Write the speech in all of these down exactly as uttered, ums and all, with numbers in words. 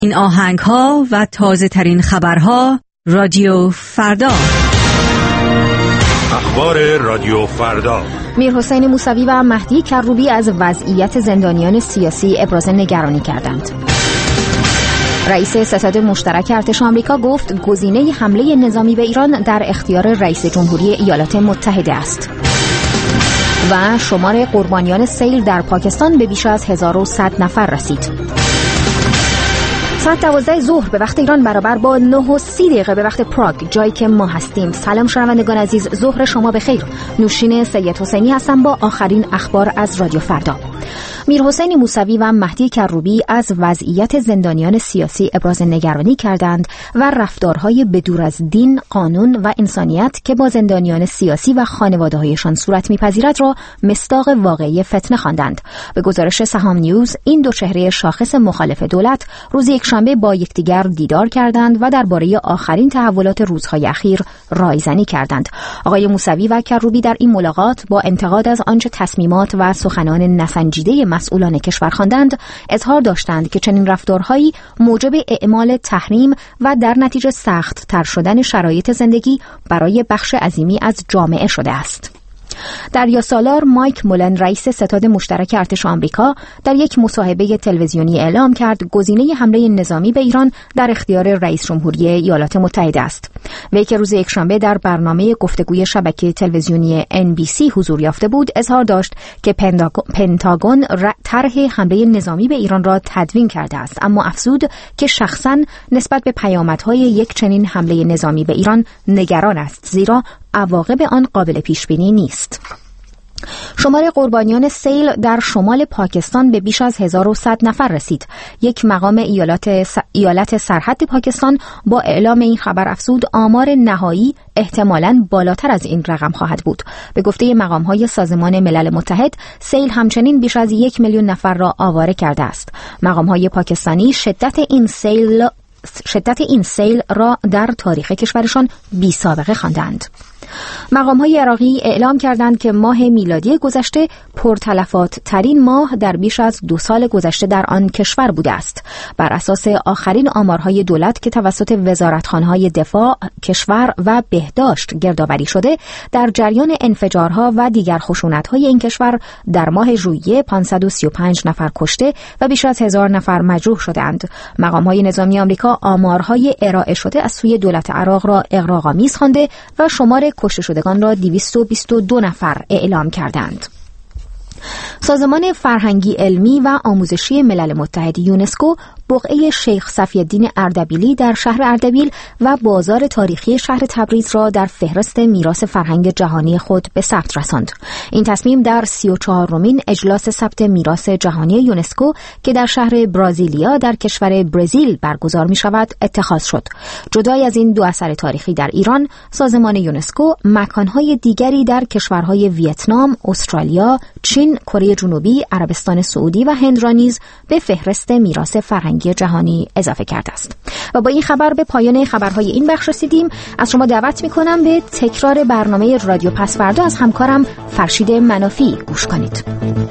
این آهنگ ها و تازه ترین خبرها رادیو فردا. اخبار رادیو فردا. میرحسین موسوی و مهدی کروبی از وضعیت زندانیان سیاسی ابراز نگرانی کردند. رئیس ستاد مشترک ارتش آمریکا گفت گزینه حمله نظامی به ایران در اختیار رئیس جمهوری ایالات متحده است. و شمار قربانیان سیل در پاکستان به بیش از هزار و صد نفر رسید. ساعت دوازده ظهر به وقت ایران برابر با نه و سی دقیقه به وقت پراگ، جایی که ما هستیم. سلام شنوندگان عزیز، ظهر شما بخیر. نوشین سید حسینی هستم با آخرین اخبار از رادیو فردا. میرحسین موسوی و مهدی کروبی از وضعیت زندانیان سیاسی ابراز نگرانی کردند و رفتارهای بدور از دین، قانون و انسانیت که با زندانیان سیاسی و خانواده‌هایشان صورت می‌پذیرد را مصداق واقعی فتنه خواندند. به گزارش سهام نیوز، این دو چهره شاخص مخالف دولت روز یکشنبه با یکدیگر دیدار کردند و درباره آخرین تحولات روزهای اخیر رایزنی کردند. آقای موسوی و کروبی در این ملاقات با انتقاد از آنچه تصمیمات و سخنان نسنجیده مسئولان کشور خواندند، اظهار داشتند که چنین رفتارهایی موجب اعمال تحریم و در نتیجه سخت تر شدن شرایط زندگی برای بخش عظیمی از جامعه شده است. دریا سالار مایک مولن، رئیس ستاد مشترک ارتش آمریکا، در یک مصاحبه تلویزیونی اعلام کرد گزینه حمله نظامی به ایران در اختیار رئیس جمهوری ایالات متحده است. وی که روز یکشنبه در برنامه گفتگوی شبکه تلویزیونی ان بی سی حضور یافته بود، اظهار داشت که پنتاگون طرح حمله نظامی به ایران را تدوین کرده است، اما افزود که شخصاً نسبت به پیامدهای یک چنین حمله نظامی به ایران نگران است، زیرا عواقب آن قابل پیش بینی نیست. شمار قربانیان سیل در شمال پاکستان به بیش از هزار و صد نفر رسید. یک مقام ایالات, س... ایالت سرحد پاکستان با اعلام این خبر افزود آمار نهایی احتمالاً بالاتر از این رقم خواهد بود. به گفته مقام‌های سازمان ملل متحد، سیل همچنین بیش از یک میلیون نفر را آواره کرده است. مقام‌های پاکستانی شدت این سیل شدت این سیل را در تاریخ کشورشان بی سابقه خواندند. مقام‌های عراقی اعلام کردند که ماه میلادی گذشته پرتلفات ترین ماه در بیش از دو سال گذشته در آن کشور بوده است. بر اساس آخرین آمارهای دولت که توسط وزارتخانه‌های دفاع کشور و بهداشت گردآوری شده، در جریان انفجارها و دیگر خشونت‌های این کشور در ماه ژوئیه پانصد و سی و پنج نفر کشته و بیش از هزار نفر مجروح شدند. مقام‌های نظامی آمریکا آمارهای ارائه شده از سوی دولت عراق را اغراق‌آمیز خوانده و شمار کشته شدگان را دویست و بیست و دو نفر اعلام کردند. سازمان فرهنگی علمی و آموزشی ملل متحد یونسکو بقعه شیخ صفی الدین اردبیلی در شهر اردبیل و بازار تاریخی شهر تبریز را در فهرست میراث فرهنگ جهانی خود به ثبت رساند. این تصمیم در سی و چهارمین اجلاس ثبت میراث جهانی یونسکو که در شهر برازیلیا در کشور برزیل برگزار می شود اتخاذ شد. جدای از این دو اثر تاریخی در ایران، سازمان یونسکو مکانهای دیگری در کشورهای ویتنام، استرالیا، چین، کره جنوبی، عربستان سعودی و هند را نیز به فهرست میراث فرهنگی جهانی اضافه کرده است. و با این خبر به پایان خبرهای این بخش رسیدیم. از شما دعوت می‌کنم به تکرار برنامه رادیو پس فردا از همکارم فرشید منافی گوش کنید.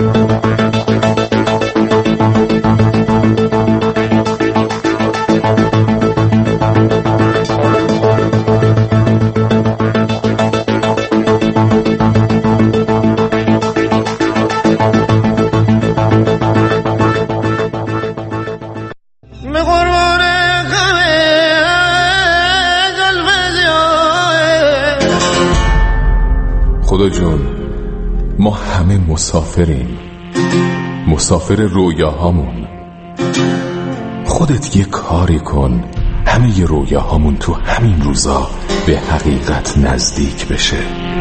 خدا جون، ما همه مسافریم، مسافر رویاهامون. خودت یه کاری کن همه ی رویاهامون تو همین روزا به حقیقت نزدیک بشه.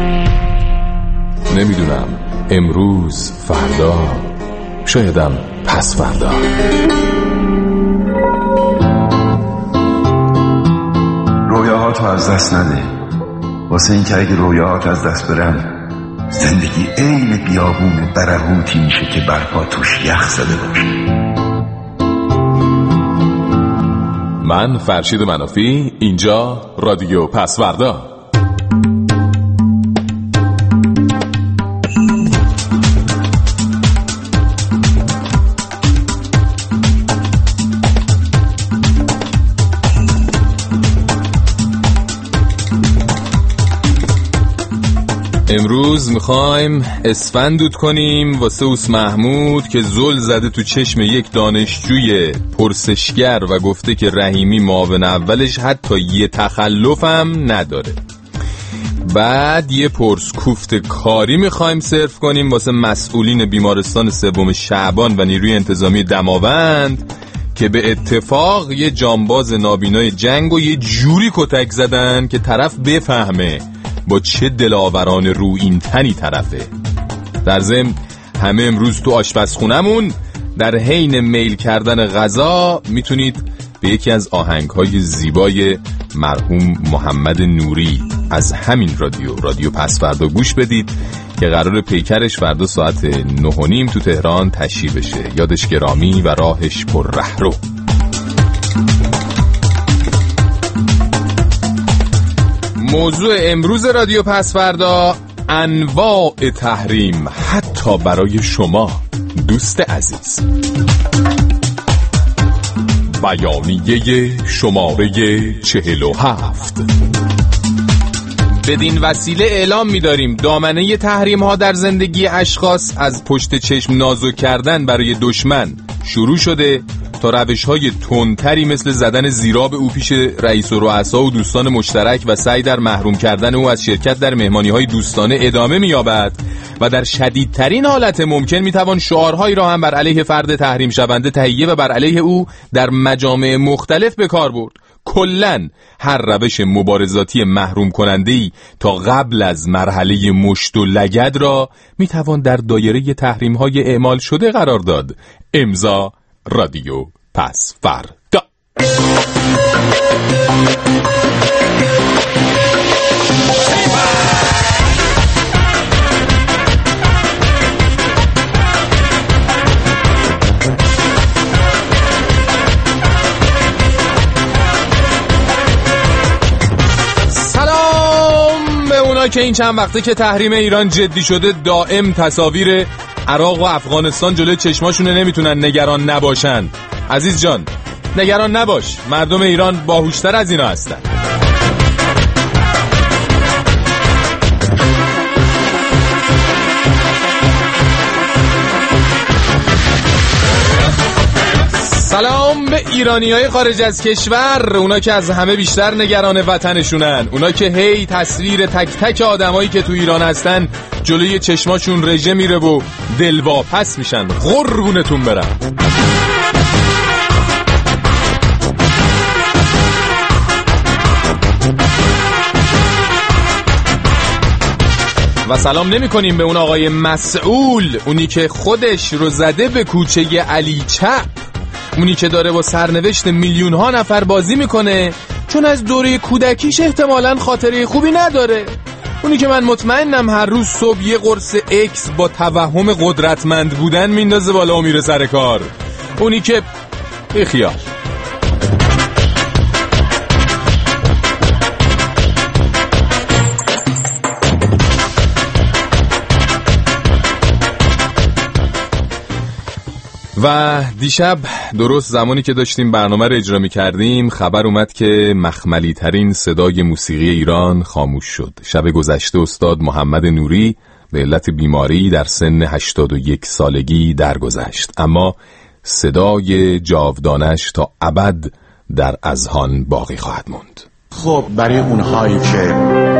نمیدونم، امروز، فردا، شایدم پس فردا. رویاهاتو از دست نده، واسه این که اگه رویاهات از دست برن زندگی عین بیابون برهوتی میشه که برپا توش یخ زده باشه. من فرشید منافی، اینجا رادیو پس فردا. امروز میخوایم اسفند دود کنیم واسه اوس محمود که زل زده تو چشم یک دانشجوی پرسشگر و گفته که رحیمی معاون اولش حتی یه تخلفم نداره. بعد یه پرس کوفت کاری میخوایم صرف کنیم واسه مسئولین بیمارستان سوم شعبان و نیروی انتظامی دماوند که به اتفاق یه جانباز نابینای جنگ و یه جوری کتک زدن که طرف بفهمه با چه دلاوران رو این تنی طرفه. در ضمن همه امروز تو آشپزخونمون در حین میل کردن غذا میتونید به یکی از آهنگ‌های زیبای مرحوم محمد نوری از همین رادیو رادیو پس‌فردا گوش بدید که قرار پیکرش فردا ساعت نه و نیم تو تهران تشییع بشه. یادش گرامی و راهش پر رهرو. موضوع امروز رادیو پس‌فردا انواع تحریم حتی برای شما دوست عزیز. بیانیه شماره چهل و هفت. بدین وسیله اعلام می‌داریم دامنه تحریم ها در زندگی اشخاص از پشت چشم نازک کردن برای دشمن شروع شده تا روش‌های تندتری مثل زدن زیراب او پیش رئیس الرؤسا و دوستان مشترک و سعی در محروم کردن او از شرکت در مهمانی‌های دوستانه ادامه می‌یابد و در شدیدترین حالت ممکن می‌توان شعارهایی را هم بر علیه فرد تحریم شونده تهیه و بر علیه او در مجامع مختلف به کار برد. کلن هر روش مبارزاتی محروم کننده‌ای تا قبل از مرحله مشت و لگد را میتوان در دایره تحریم‌های اعمال شده قرار داد. امضا رادیو پس‌فردا. که این چند وقته که تحریم ایران جدی شده دائم تصاویر عراق و افغانستان جلوی چشماشونه نمیتونن نگران نباشن. عزیز جان نگران نباش، مردم ایران باهوشتر از اینا هستن. سلام به ایرانیای خارج از کشور، اونا که از همه بیشتر نگران وطنشونن، اونا که هی تصویر تک تک آدمایی که تو ایران هستن جلوی چشماشون رژه میره و دلواپس میشن. قربونتون برم. و سلام نمی کنیم به اون آقای مسئول، اونی که خودش رو زده به کوچه علی چپ، اونی که داره با سرنوشت میلیون ها نفر بازی میکنه چون از دوره کودکیش احتمالاً خاطره خوبی نداره، اونی که من مطمئنم هر روز صبح یه قرص اکس با توهم قدرتمند بودن میندازه بالا و میره سر کار، اونی که بیخیال. و دیشب درست زمانی که داشتیم برنامه رو اجرا می‌کردیم خبر اومد که مخملی ترین صدای موسیقی ایران خاموش شد. شب گذشته استاد محمد نوری به علت بیماری در سن هشتاد و یک سالگی درگذشت، اما صدای جاودانش تا ابد در اذهان باقی خواهد ماند. خب برای اونهایی که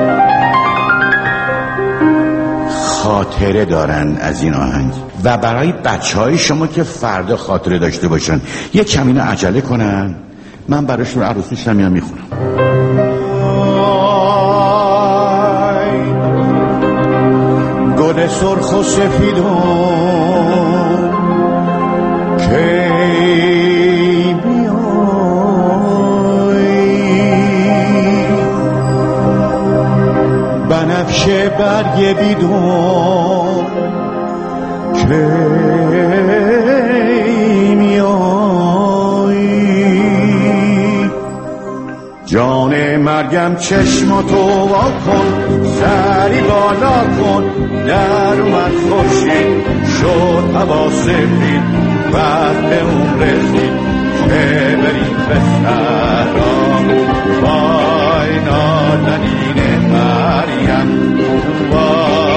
خاطره دارن از این آهنگ و برای بچهای شما که فردا خاطره داشته باشن یه کمی اینو عجله کنن، من براشون عروسیش هم میام میخونم. گل سرخ و سفیدم که بنفشه برگ بیدون که میایی، جان مرگم چشماتو وا کن، سری بالا کن، در اومد خورشید شد هوا سفید، وقت اون رسید که بریم به صحرا، وای نازنین مریم، وای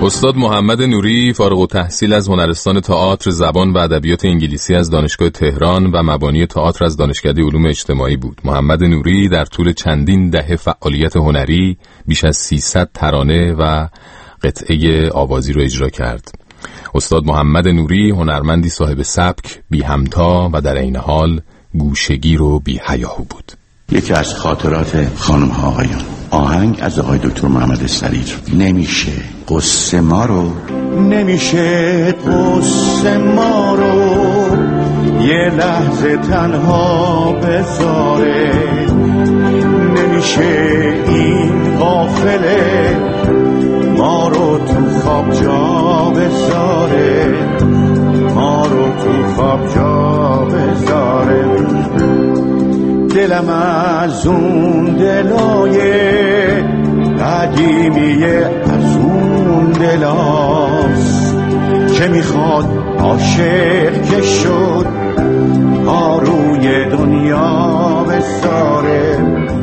استاد محمد نوری فارغ التحصیل از هنرستان تئاتر، زبان و ادبیات انگلیسی از دانشگاه تهران و مبانی تئاتر از دانشکده علوم اجتماعی بود. محمد نوری در طول چندین دهه فعالیت هنری بیش از سیصد ترانه و قطعه آوازی رو اجرا کرد. استاد محمد نوری هنرمندی صاحب سبک، بی همتا و در عین حال گوشگیر و بی حیاهو بود. یکی از خاطرات خانم ها آقایون، آهنگ از آقای دکتر محمد سریر. نمیشه قصه ما رو، نمیشه قصه ما رو یه لحظه تنها بذاره، نمیشه این غافله ما رو تو خواب جا بذاره، ما رو تو خواب جا بذاره. دلم از اون دلای قدیمیه، از اون دلاست که میخواد عاشق که شد آروی دنیا بساره.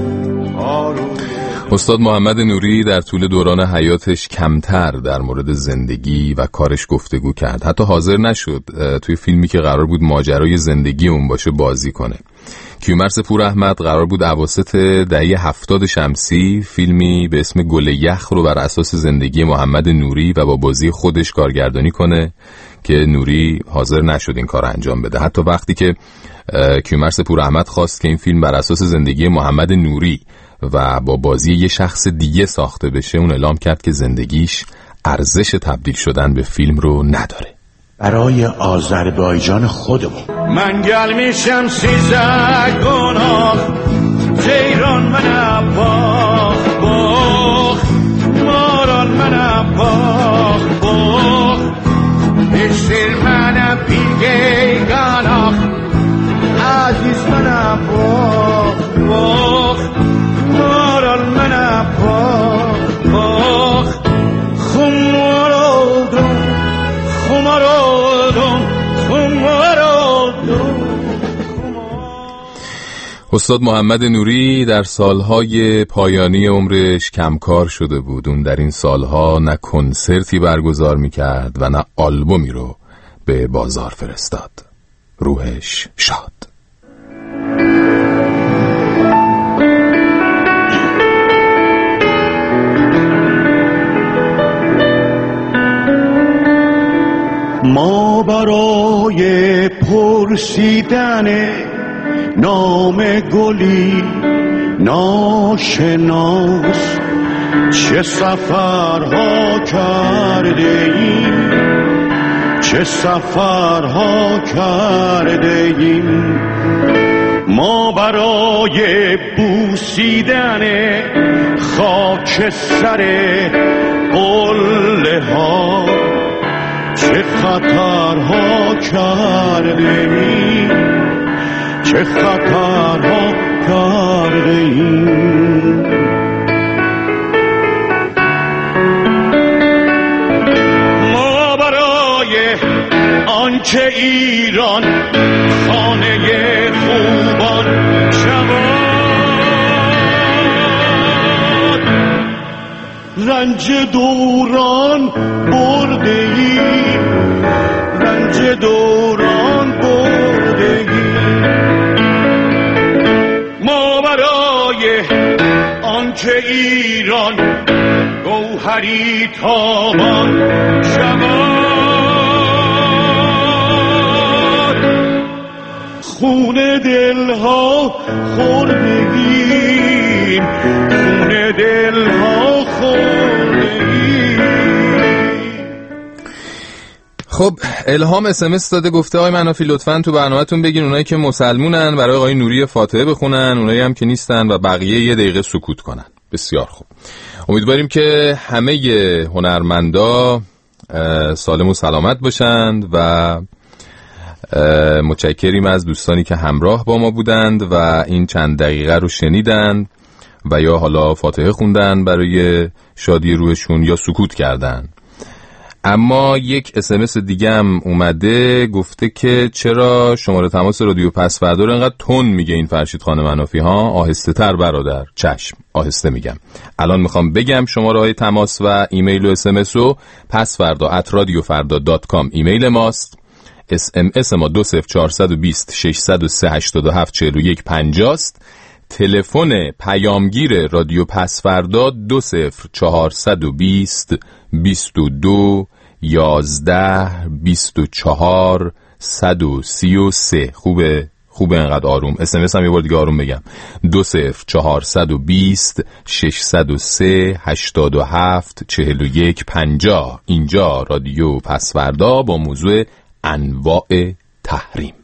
استاد محمد نوری در طول دوران حیاتش کمتر در مورد زندگی و کارش گفتگو کرد. حتی حاضر نشد توی فیلمی که قرار بود ماجرای زندگی اون باشه بازی کنه. کیومرث پوراحمد قرار بود اواسط دهه هفتاد شمسی فیلمی به اسم گل یخ رو بر اساس زندگی محمد نوری و با بازی خودش کارگردانی کنه که نوری حاضر نشد این کار انجام بده. حتی وقتی که کیومرث پوراحمد خواست که این فیلم بر اساس زندگی محمد نوری و با بازی یه شخص دیگه ساخته بشه، اون اعلام کرد که زندگیش ارزش تبدیل شدن به فیلم رو نداره. برای آذربایجان خودمون من گل میشم سیزده گناه، جیران من باخ باخ، ماران من باخ باخ، بشیر من پیگه گناه، عزیز من باخ باخ، ماران من باخ باخ، خمارادم خمارادم خمارادم. استاد محمد نوری در سالهای پایانی عمرش کمکار شده بود. اون در این سالها نه کنسرتی برگزار میکرد و نه آلبومی رو به بازار فرستاد. روحش شاد. ما برای پرسیدن نام گلی ناشناس چه سفرها کرده ایم، چه سفرها کرده ایم. ما برای بوسیدن خاک سر قله ها چه خطرها کردیم، چه خطرها کردیم. ما برای آنچه ایران خانه خوبان شود، رنج دوران برده ایم، رنج دوران برده ایم. ما برای آنچه ایران گوهری تابان شود، خون دلها خوردگیم، خون دلها خوردگیم. خب الهام اس ام اس داده، گفته آقای منافی لطفاً تو برنامه‌تون بگین اونایی که مسلمونن برای آقای نوری فاتحه بخونن، اونایی هم که نیستن و بقیه یه دقیقه سکوت کنن. بسیار خوب. امیدواریم که همه هنرمندا سالم و سلامت باشند و متشکریم از دوستانی که همراه با ما بودند و این چند دقیقه رو شنیدند و یا حالا فاتحه خوندن برای شادی روحشون یا سکوت کردن. اما یک اسمس دیگه هم اومده گفته که چرا شماره تماس رادیو پسوردا رو اینقدر تون میگه این فرشید خان منافی ها؟ آهسته تر برادر. چشم، آهسته میگم. الان میخوام بگم شماره های تماس و ایمیل و اسمس رو. پسوردا ات رادیو فردا دات کام ایمیل ماست. اس ام اس ما دو صفر چهارصد و بیست ششصد و سه هشتاد و هفت چهل و یک پنجاه است. تلفن پیامگیر رادیو پسوردا دو صفر چهارصد و بیست بیست و دو یازده بیست و چهار صد و سی و سه. خوبه؟ خوبه اینقدر آروم. اس ام اس هم یه بار دیگه آروم بگم. دو صفر چهارصد و بیست ششصد و سه هشتاد و هفت چهل و یک پنجاه. اینجا رادیو پسوردا با موضوع انواع تحریم.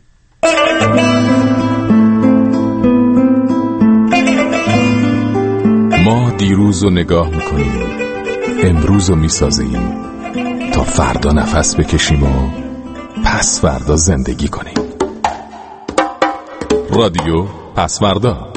ما دیروز رو نگاه میکنیم، امروز رو میسازیم تا فردا نفس بکشیم و پس فردا زندگی کنیم. رادیو پسوردا.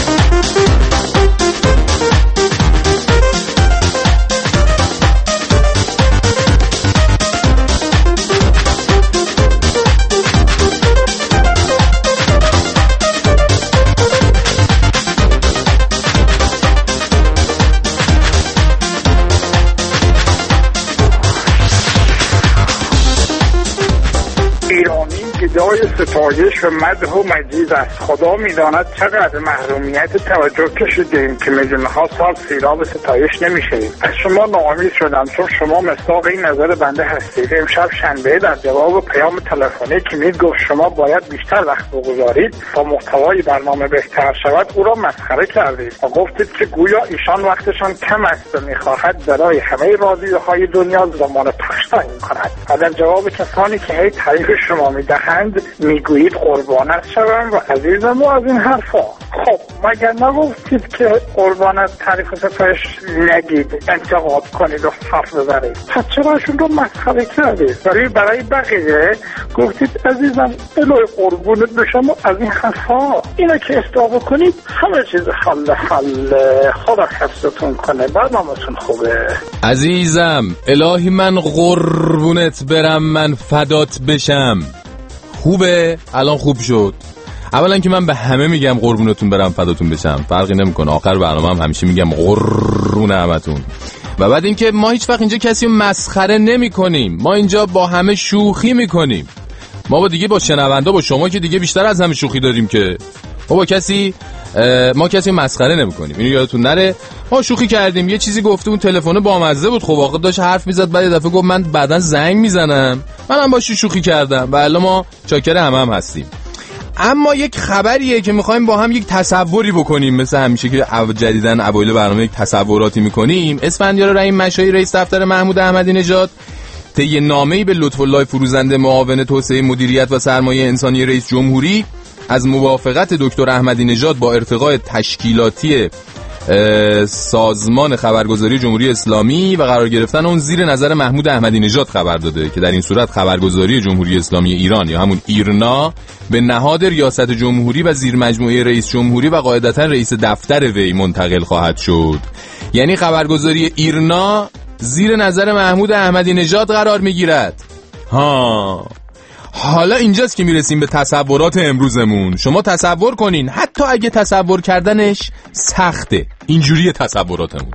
جای ستایش و مدح و مجید است. خدا میداند چقدر محرومیت توجه کشیدیم که میلیون ها سال سیراب ستایش نمیشیم. از شما ناامید شدم چون شما مصداق این نظر بنده هستید. امشب شنبه در جواب پیام تلفنی که میگفت شما باید بیشتر وقت بگذارید تا محتوای برنامه بهتر شود او را مسخره کردید و گفتید که گویا ایشان وقتشان کم است و میخواهد برای همه رادیوهای دنیا زمان پخش تعیین کند. و در جواب کسانی که هی تعریف شما میدهند میگویید قربانت شوم و عزیزم و از این حرفا. خب مگر نگفتید که قربانت تعریف ستایش نگید، انتقاد کنید و حرف بزنید؟ پس چرا اشون رو مسخره کردید؟ ولی برای بقیه گفتید عزیزم الهی قربونت بشم و از این حرفا. اینا که استفاده کنید همه چیز حل حل. خدا حفظتون کنه، برنامه‌تون خوبه. عزیزم الهی من قربونت برم، من فدات بشم. خوبه؟ الان خوب شد. اولا که من به همه میگم قربونتون برم فداتون بشم، فرقی نمیکنه. آخر برنامه هم همیشه میگم قربون همتون. و بعد اینکه ما هیچ وقت اینجا کسی رو مسخره نمی کنیم، ما اینجا با همه شوخی میکنیم. ما با دیگه با شنوندا، با شما که دیگه بیشتر از همه شوخی داریم که ما با کسی ما کسی مسخره نمی‌کنیم. اینو یادتون نره. ما شوخی کردیم، یه چیزی گفته، اون تلفن بامزه بود، خب واقعا داشت حرف میزد، بعد یه دفعه گفت من بعداً زنگ میزنم. منم باهاش شوخی کردم و الان ما چاکر هم هم هستیم. اما یک خبریه که می‌خوایم با هم یک تصوری بکنیم، مثل همیشه که جدیداً اوایل برنامه یک تصوراتی می‌کنیم. اسفندیار رحیم مشایی رئیس دفتر محمود احمدی نژاد طی نامه‌ای به لطف‌الله فروزنده معاون توسعه مدیریت و سرمایه انسانی رئیس جمهوری از موافقت دکتر احمدی نژاد با ارتقاء تشکیلاتی سازمان خبرگزاری جمهوری اسلامی و قرار گرفتن اون زیر نظر محمود احمدی نژاد خبر داده که در این صورت خبرگزاری جمهوری اسلامی ایران یا همون ایرنا به نهاد ریاست جمهوری و زیر مجموعه رئیس جمهوری و قاعدتاً رئیس دفتر وی منتقل خواهد شد. یعنی خبرگزاری ایرنا زیر نظر محمود احمدی نژاد قرار میگیرد. ها حالا اینجاست که میرسیم به تصورات امروزمون. شما تصور کنین، حتی اگه تصور کردنش سخته، اینجوری تصوراتمون.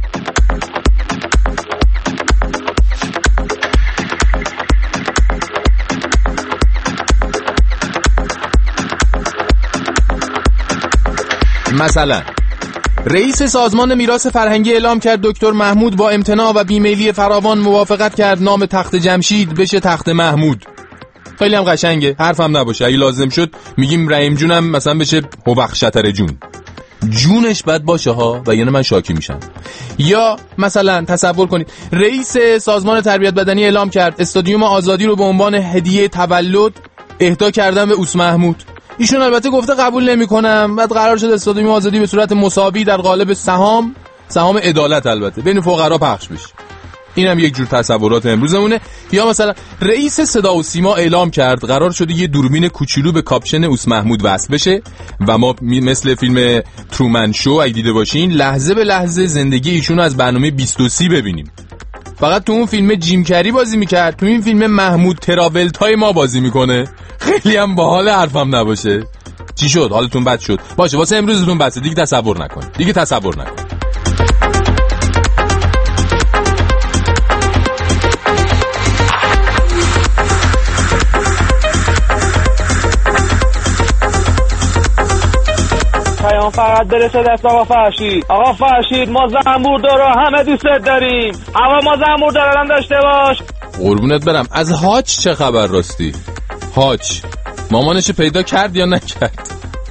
مثلا رئیس سازمان میراث فرهنگی اعلام کرد دکتر محمود با امتناع و بیمیلی فراوان موافقت کرد نام تخت جمشید بشه تخت محمود. خیلی هم قشنگه، حرفم نباشه. اگه لازم شد میگیم رحیم جونم مثلا بشه هوبخشتر جون. جونش بد باشه ها، و یعنی من شاکی میشم. یا مثلا تصور کنید رئیس سازمان تربیت بدنی اعلام کرد استادیوم آزادی رو به عنوان هدیه تولد اهدا کردن به اوس محمود. ایشون البته گفته قبول نمی‌کنم. بعد قرار شد استادیوم آزادی به صورت مساوی در قالب سهام سهام عدالت البته بین فقرا پخش بشه. اینم یک جور تصورات امروزمونه. یا مثلا رئیس صدا و سیما اعلام کرد قرار شده یه دوربین کوچولو به کاپشن اوس محمود وصل بشه و ما مثل فیلم ترومن شو اگه دیده باشین لحظه به لحظه زندگی ایشونو از برنامه بیست و سی ببینیم. فقط تو اون فیلم جیم کری بازی میکرد، تو این فیلم محمود تراولتای ما بازی میکنه. خیلی هم باحال حرفم نباشه. چی شد؟ حالتون بد شد؟ باشه واسه امروزتون بسه، دیگه تصور نکنید. دیگه تصور نکنید. پیام فقط برسه دست آقا فرشید. آقا فرشید ما زنبوردارا همه دوستت داریم. اما ما زنبوردارا هم داشته باش. قربونت برم. از حاج چه خبر راستی؟ حاج مامانش پیدا کرد یا نکرد؟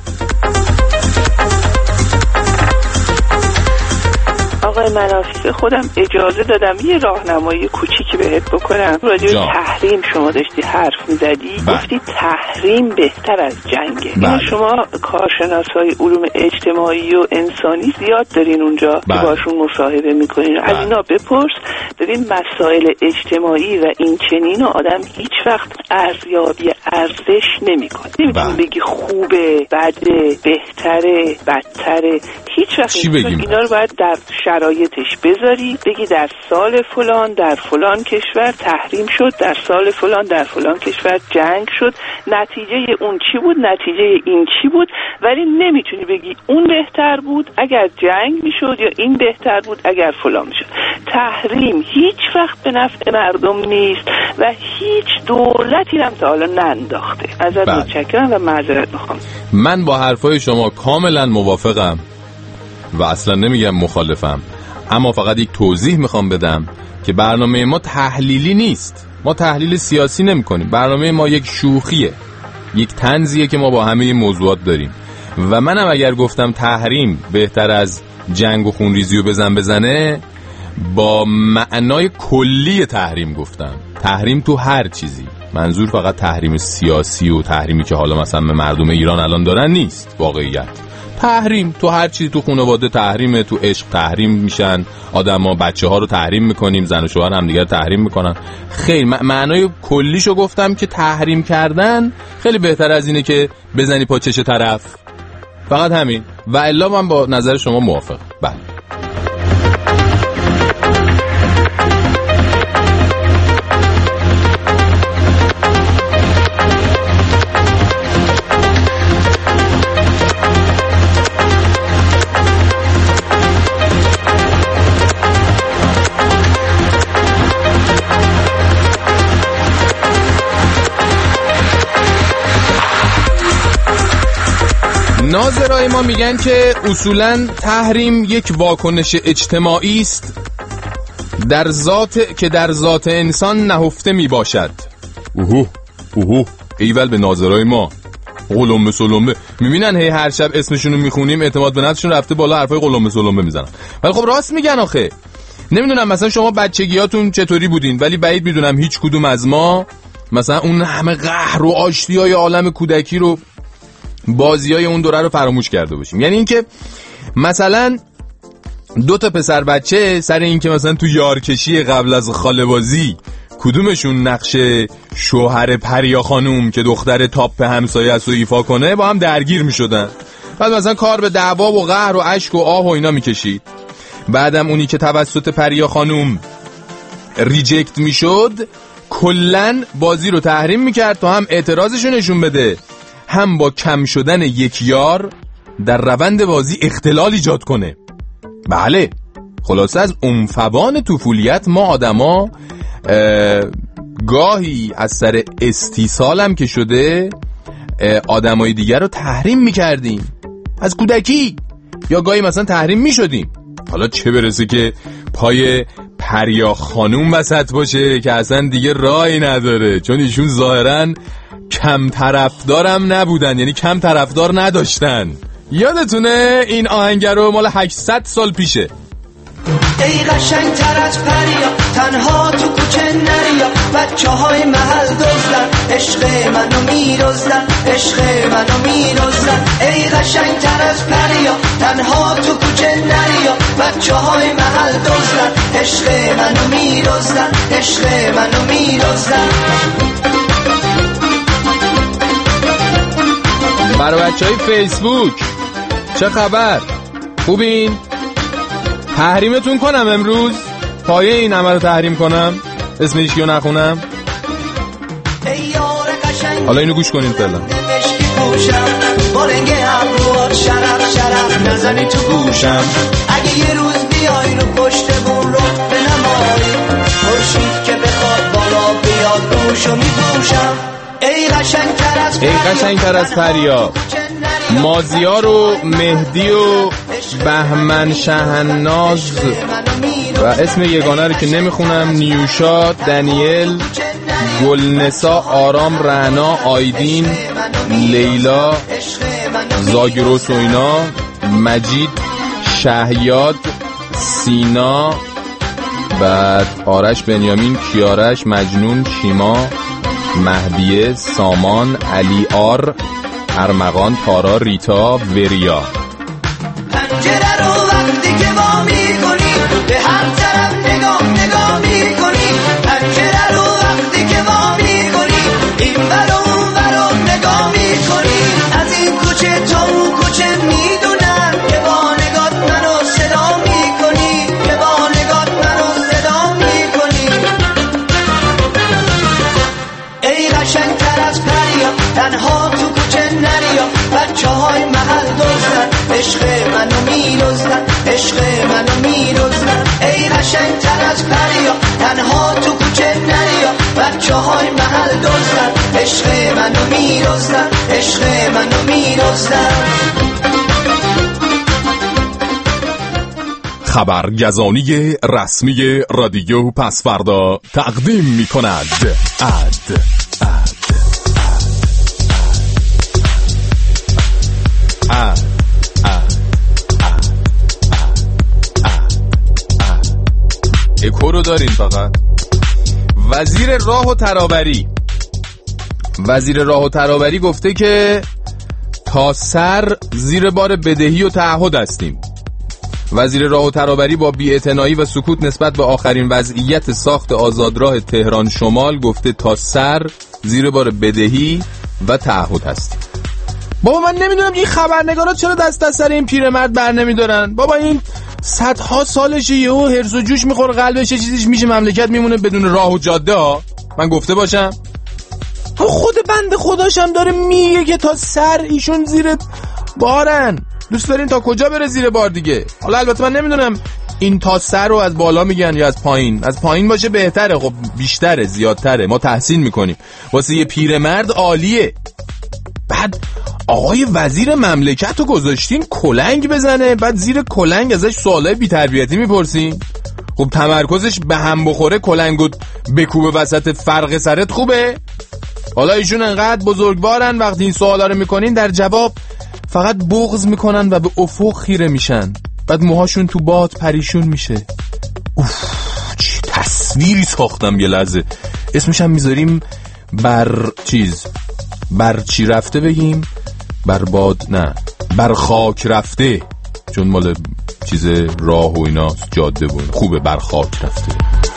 آقای منافی خودم اجازه دادم یه راهنمایی کوچیکی بهت بکنم. راجع به تحریم شما داشتی حرف میزدی، گفتی تحریم بهتر از جنگه. این شما کارشناسای علوم اجتماعی و انسانی زیاد دارین اونجا که باشون مصاحبه میکنین، از اینا بپرس. ببین مسائل اجتماعی و این چنین و آدم هیچ وقت ارزیابی ارزش نمیکنه. نمیتونی بگی خوبه، بده، بهتره، بدتره. هیچ وقت اینا رو باید در شرایطش بذاری، بگی در سال فلان در فلان کشور تحریم شد، در سال فلان در فلان کشور جنگ شد، نتیجه اون چی بود، نتیجه این چی بود. ولی نمیتونی بگی اون بهتر بود اگر جنگ میشد یا این بهتر بود اگر فلان میشد. تحریم هیچ وقت به نفع مردم نیست و هیچ دولتی هم تا حالا ننداخته. ازت متشکرم و معذرت میخوام. من با حرفای شما کاملا موافقم و اصلا نمیگم مخالفم، اما فقط یک توضیح میخوام بدم که برنامه ما تحلیلی نیست. ما تحلیل سیاسی نمی کنیم. برنامه ما یک شوخیه، یک طنزیه که ما با همه موضوعات داریم. و منم اگر گفتم تحریم بهتر از جنگ و خونریزی و بزن بزنه، با معنای کلی تحریم گفتم. تحریم تو هر چیزی. منظور فقط تحریم سیاسی و تحریمی که حالا مثلا مردم ایران الان دارن نیست. واقعیت تحریم تو هر چیزی، تو خانواده تحریمه، تو عشق تحریم میشن آدما، بچه ها رو تحریم میکنیم، زن و شوهر هم دیگر تحریم میکنن. خیلی معنای کلیشو گفتم که تحریم کردن خیلی بهتر از اینه که بزنی پا چش طرف. فقط همین. و الا من با نظر شما موافقم. بله. ناظرای ما میگن که اصولاً تحریم یک واکنش اجتماعی است در ذات که در ذات انسان نهفته میباشد. اوهو اوهو ایول به ناظرای ما. قلمبه سلمبه میبینن هی هر شب اسمشونو میخونیم اعتماد به نفسشون رفته بالا، حرفای قلمبه سلمبه میزنن. ولی خب راست میگن آخه. نمیدونم مثلا شما بچگیاتون چطوری بودین، ولی بعید میدونم هیچ کدوم از ما مثلا اون همه قهر و آشتیای عالم کودکی رو، بازیای اون دوره رو فراموش کرده باشیم. یعنی اینکه مثلا دو تا پسر بچه سر اینکه مثلا تو یارکشی قبل از خاله بازی کدومشون نقش شوهر پریا خانوم که دختر تاپ همسایه است و ایفا کنه با هم درگیر می شدن. بعد مثلا کار به دعوا و قهر و اشک و آه و اینا می کشید. بعدم اونی که توسط پریا خانوم ریجکت می شد کلن بازی رو تحریم می کرد تا هم اعتراضشو نشون بده، هم با کم شدن یک یار در روند بازی اختلال ایجاد کنه. بله، خلاصه از عنفوان طفولیت ما آدما گاهی از سر استیصالم که شده آدمای دیگر رو تحریم میکردیم از کودکی، یا گاهی مثلا تحریم میشدیم. حالا چه برسه که پای پریا خانوم وسط باشه که اصلا دیگه راهی نداره، چون ایشون ظاهراً کم طرفدارم نبودن، یعنی کم طرفدار نداشتن. یادتونه این آهنگ رو مال هشتصد سال پیشه. ای قشنگ تر از پریا تنها تو کوچه نریا، بچه های محل دزدن عشق منو میرزدن، عشق منو میرزدن. ای قشنگ تر از پریا تنها تو کوچه نریا، بچه های محل دزدن عشق منو میرزدن، عشق منو میرزدن. برای بچه های فیسبوک چه خبر؟ خوبین؟ تحریمتون کنم امروز؟ پایه این عمل رو تحریم کنم، اسم هیچکیو نخونم. حالا اینو گوش کنین فعلا. با رنگ ابروات شرق شرق نزنی تو گوشم، اگه یه روز بیای رو پشت بون رو به نمایی، خورشید که بخواد بالا بیاد روشو میپوشم. ای قشنگتر از ای قشنگتر از پریا، مازیار و مهدی و بهمن شهناز و اسم یگانه رو که نمیخونم، نیوشا، دنیل، گلنسا، آرام، رعنا، آیدین، لیلا، زاگروس و اینا، مجید، شهیاد، سینا، بعد آرش، بنیامین، کیارش، مجنون، شیما، مهدیه، سامان، علی آر، ارمغان، تارا، ریتا، وریا. پنجره رو وقتی که با میکنی به هر طرف نگاه نگاه میکنی، پنجره رو وقتی که با میکنی این ور و اون ور رو نگاه میکنی، از این کوچه تا اون کوچه میدونم که با نگات منو صدا میکنی، که با نگات منو صدا میکنی. ای قشنگتر از پریا، تنها تو کوچه نریا، بچه های محل دزدن عشق منو میرزدن، عشق منو میرزدن. ای قشنگتر از پریا، تنها تو کوچه نریا، بچه های محل دزدن عشق منو میرزدن، عشق منو میرزدن. خبرگزانی رسمی رادیو پسفردا تقدیم می کند اد اکو رو دارین فقط. وزیر راه و ترابری وزیر راه و ترابری گفته که تا سر زیر بار بدهی و تعهد هستیم. وزیر راه و ترابری با بی‌اعتنایی و سکوت نسبت به آخرین وضعیت ساخت آزادراه تهران شمال گفته تا سر زیر بار بدهی و تعهد هستیم. بابا من نمیدونم این خبرنگارا چرا دست از سر این پیرمرد بر نمیدارن. بابا این صدها سالشه یهو هرس و جوش میخوره قلبش چیزیش میشه، مملکت میمونه بدون راه و جاده ها. من گفته باشم خود بنده خداشم داره میگه که تا سر ایشون زیر بارن. دوست دارین تا کجا بره زیر بار دیگه؟ حالا البته من نمیدونم این تا سر رو از بالا میگن یا از پایین. از پایین باشه بهتره، خب بیشتره، زیادتره، ما تحسین میکنیم. واسه یه پیرمرد عالیه. بعد آقای وزیر مملکت رو گذاشتین کلنگ بزنه، بعد زیر کلنگ ازش سوالای بی‌تربیتی میپرسین. خب تمرکزش به هم بخوره کلنگو بکوبه وسط فرق سرت خوبه؟ حالا ایشون انقدر بزرگوارن وقتی این سوالا رو میکنین در جواب فقط بغض میکنن و به افق خیره میشن، بعد موهاشون تو باد پریشون میشه. اوف چی تصویری ساختم یه لحظه. اسمشم میذاریم بر چیز بر چی رفته بگیم؟ بر باد نه بر خاک رفته، چون مال چیز راه و اینا جاده بود. خوبه بر خاک رفته.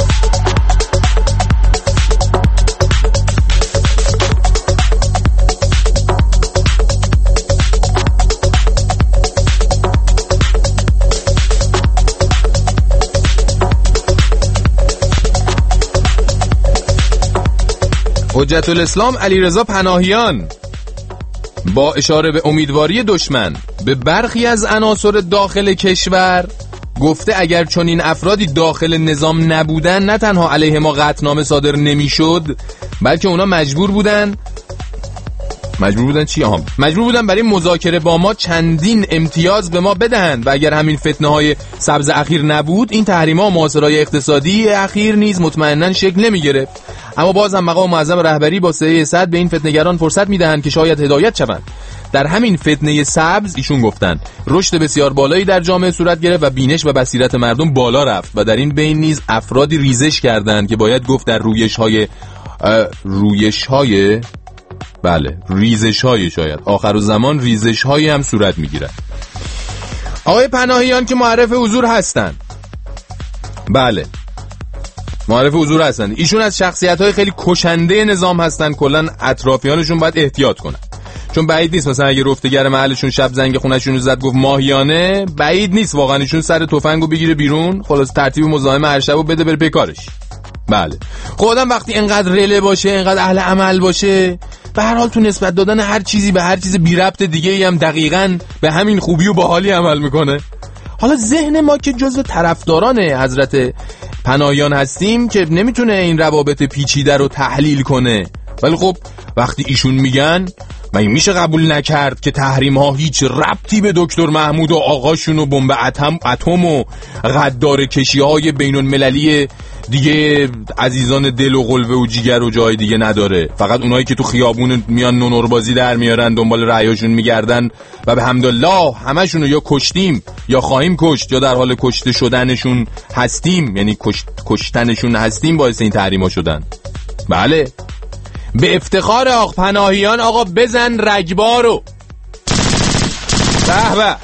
حجت الاسلام علیرضا پناهیان با اشاره به امیدواری دشمن به برخی از عناصر داخل کشور گفته اگر چون این افرادی داخل نظام نبودن نه تنها علیه ما قطعنامه صادر نمیشد، بلکه اونا مجبور بودن مجبور بودن چی؟ آها مجبور بودن برای مذاکره با ما چندین امتیاز به ما بدهند و اگر همین فتنه های سبز اخیر نبود این تحریم ها و محاصره‌های اقتصادی اخیر نیز مطمئناً شکل نمی گرفت. اما باز هم مقام معظم رهبری با سعی صد به این فتنه‌گران فرصت میدهند که شاید هدایت شوند. در همین فتنه سبز ایشون گفتن رشد بسیار بالایی در جامعه صورت گرفت و بینش و بصیرت مردم بالا رفت و در این بین نیز افرادی ریزش کردند که باید گفت در رویش‌های رویش‌های بله ریزش‌های شاید آخر الزمان ریزش‌هایی هم صورت می‌گیرد. آقای پناهیان که معرف حضور هستند، بله معرف حضور هستند، ایشون از شخصیت‌های خیلی کشنده نظام هستند. کلاً اطرافیانشون باید احتیاط کنن، چون بعید نیست مثلا اگه رفتگر محلشون شب زنگ خونه‌شون رو زد گفت ماهیانه، بعید نیست واقعا ایشون سر تفنگو بگیره بیرون، خلاص ترتیب مزاحم هر شبو بده بره پی کارش. بله خودم وقتی اینقدر رله باشه، اینقدر اهل عمل باشه، به هر حال تو نسبت دادن هر چیزی به هر چیز بی ربط دیگه ای هم دقیقاً به همین خوبی و باحالی عمل میکنه. حالا ذهن ما که جزو طرفداران حضرت پناهیان هستیم که نمیتونه این روابط پیچیده رو تحلیل کنه، ولی خب وقتی ایشون میگن مگه میشه قبول نکرد که تحریم ها هیچ ربطی به دکتر محمود و آقاشون و بمب اتم اتم و غدار کشی های بین المللی دیگه عزیزان دل و قلبه و جیگر و جای دیگه نداره. فقط اونایی که تو خیابون میان نونور بازی در میارن دنبال رأیاشون میگردن و به حمدالله همشون رو یا کشتیم یا خواهیم کشت یا در حال کشته شدنشون هستیم، یعنی کشت، کشتنشون هستیم باعث این تحریما شدن. بله به افتخار آق پناهیان آقا بزن رگبارو. به به.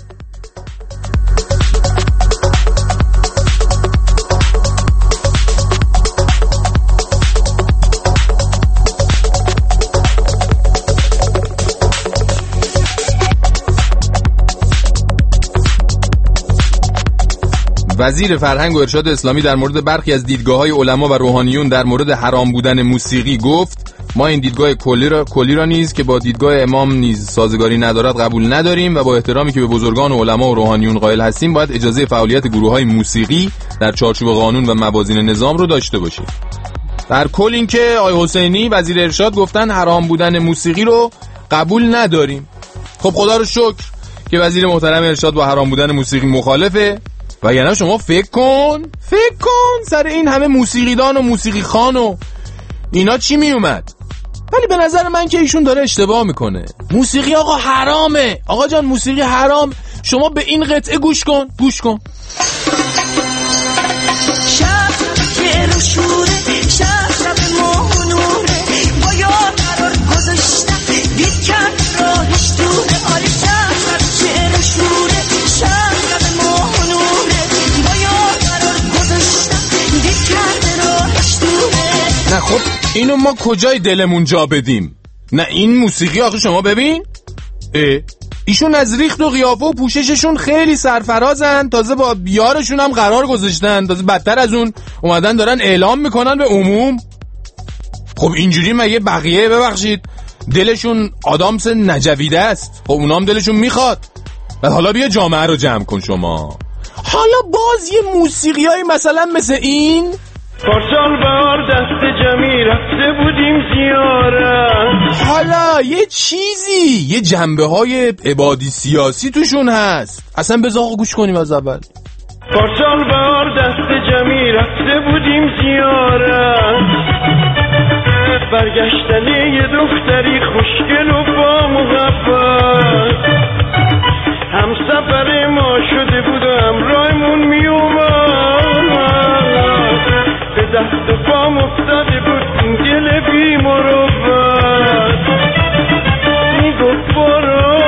وزیر فرهنگ و ارشاد اسلامی در مورد برخی از دیدگاه‌های علما و روحانیون در مورد حرام بودن موسیقی گفت ما این دیدگاه کلی را کلی را نیز که با دیدگاه امام نیز سازگاری ندارد قبول نداریم و با احترامی که به بزرگان و علما و روحانیون قائل هستیم باید اجازه فعالیت گروه‌های موسیقی در چارچوب قانون و موازین نظام رو داشته باشیم. در کل اینکه آقای حسینی وزیر ارشاد گفتن حرام بودن موسیقی رو قبول نداریم. خب خدا رو شکر که وزیر محترم ارشاد با حرام بودن موسیقی مخالفه، و یعنی شما فکر کن فکر کن سر این همه موسیقیدان و موسیقی خان و اینا چی می اومد. ولی به نظر من که ایشون داره اشتباه میکنه. موسیقی آقا حرامه، آقا جان موسیقی حرام. شما به این قطعه گوش کن گوش کن. شب که رو شوره شب شب مهنونه با یار قرار گذاشتم دید کرد راهش دونه. آره شب شب که رو شوره شب شب مهنونه با یار قرار گذاشتم دید کرد راهش دونه. نه خب اینو ما کجای دلمون جا بدیم؟ نه این موسیقی آخه شما ببین اه ایشون از ریخت و قیافه و پوشششون خیلی سرفرازن، تازه با بیارشون هم قرار گذاشتن، تازه بدتر از اون اومدن دارن اعلام میکنن به عموم. خب اینجوری مگه بقیه ببخشید دلشون آدامس نجویده است؟ خب اونام دلشون میخواد. و حالا بیا جامعه رو جمع کن شما. حالا باز یه موسیقی های مثلا مثل این پارسال بار دست جمعی رفته بودیم زیارت. حالا یه چیزی یه جنبه های عبادی سیاسی توشون هست. اصلا بذار گوش کنیم از اول. پارسال بار دست جمعی رفته بودیم زیارت، برگشتن یه دختری خوشگل و با محبت، هم سفر ما شده بود و همراهمون می اومد، به دست و پام افتاده بود این دل بی مروت. می گفت برو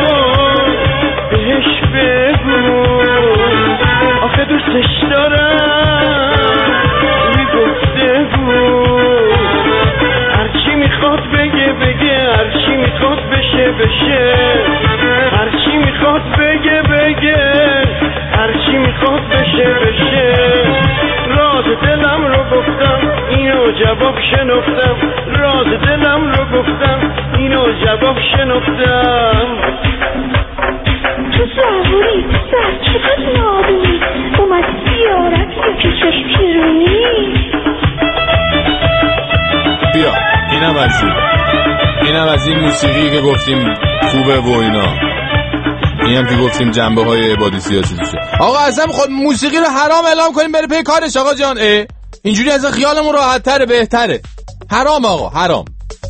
بهش بگو آخه دوستش دارم، می گفته بود هرچی میخواد بگه بگه، هرچی میخواد بشه بشه، هرچی میخواد بگه بگه، هرچی میخواد بشه بشه. راز دلم رو گفتم اینو جواب شنفتم، راز دلم رو گفتم اینو جواب شنفتم. تو زهوری سر چقدر نابونی اومد زیارت که چشم پیرونی. بیا اینم از این اینم از این موسیقی که گفتیم خوبه و اینا، اینم که گفتیم جنبه های عبادی سیاسی توشه. آقا اصلا خود موسیقی رو حرام اعلام کنیم بره پی کارش آقا جان. اه اینجوری اصلا خیالمون راحت تره بهتره. حرام آقا حرام.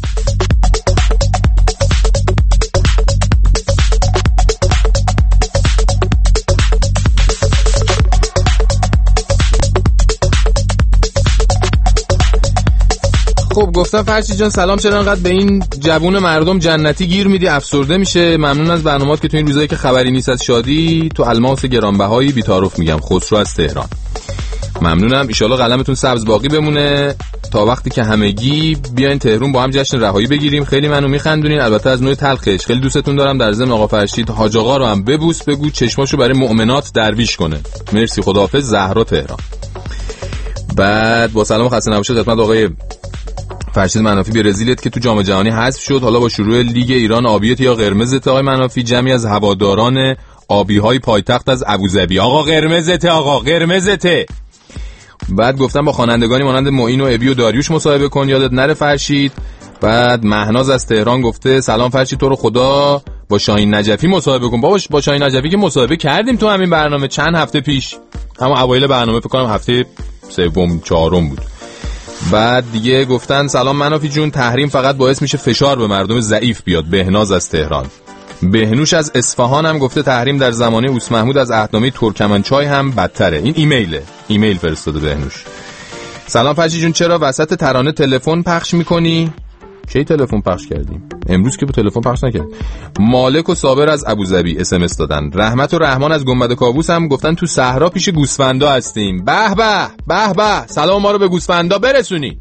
خب گفتم فرشی جان سلام، چرا انقدر به این جوون مردم جنتی گیر میدی؟ افسرده میشه. ممنون از برنامه‌ات که تو این روزایی که خبری نیست از شادی تو الماس گرانبهایی بی‌تعارف میگم. خسرو از تهران. ممنونم، ان شاءالله قلمتون سبز باقی بمونه. تا وقتی که همگی بیاین تهران با هم جشن رهایی بگیریم. خیلی منو میخندونین، البته از نوع تلخش. خیلی دوستتون دارم. در ضمن آقا فرشید حاج آقا رو هم ببوس، بگو چشماشو برای مؤمنات درویش کنه. مرسی، خداحافظ. زهرا تهران. بعد با سلام خسته نباشید خدمت آقای فرشید منافی برزیلیت که تو جام جهانی حذف شد. حالا با شروع لیگ ایران آبیت یا قرمزت آقای منافی، جمعی از هواداران آبی‌های پایتخت از ابوظبی. آقا قرمزته، آقا قرمزته. بعد گفتم با خوانندگانی مانند معین و ابی و داریوش مصاحبه کن، یادت نره فرشید. بعد مهناز از تهران گفته سلام فرشید، تو رو خدا با شاهین نجفی مصاحبه کن. بابا با شاهین نجفی که مصاحبه کردیم تو همین برنامه چند هفته پیش، همون اوایل برنامه، فکر کنم هفته سوم چهارم بود. بعد دیگه گفتن سلام منافی جون، تحریم فقط باعث میشه فشار به مردم ضعیف بیاد. بهناز از تهران. بهنوش از اصفهان هم گفته تحریم در زمانه اوس محمود از عهدنامه ترکمنچای هم بدتره. این ایمیله، ایمیل فرستاده بهنوش. سلام فرشید جون، چرا وسط ترانه تلفن پخش میکنی؟ کی تلفن پخش کردیم؟ امروز که با تلفن پخش نکردیم. مالک و صابر از ابوظبی اس ام اس دادن. رحمت و رحمان از گنبد کابوس هم گفتن تو صحرا پیش گوسفندا هستیم. به به به به، سلام ما رو به گوسفندا برسونی.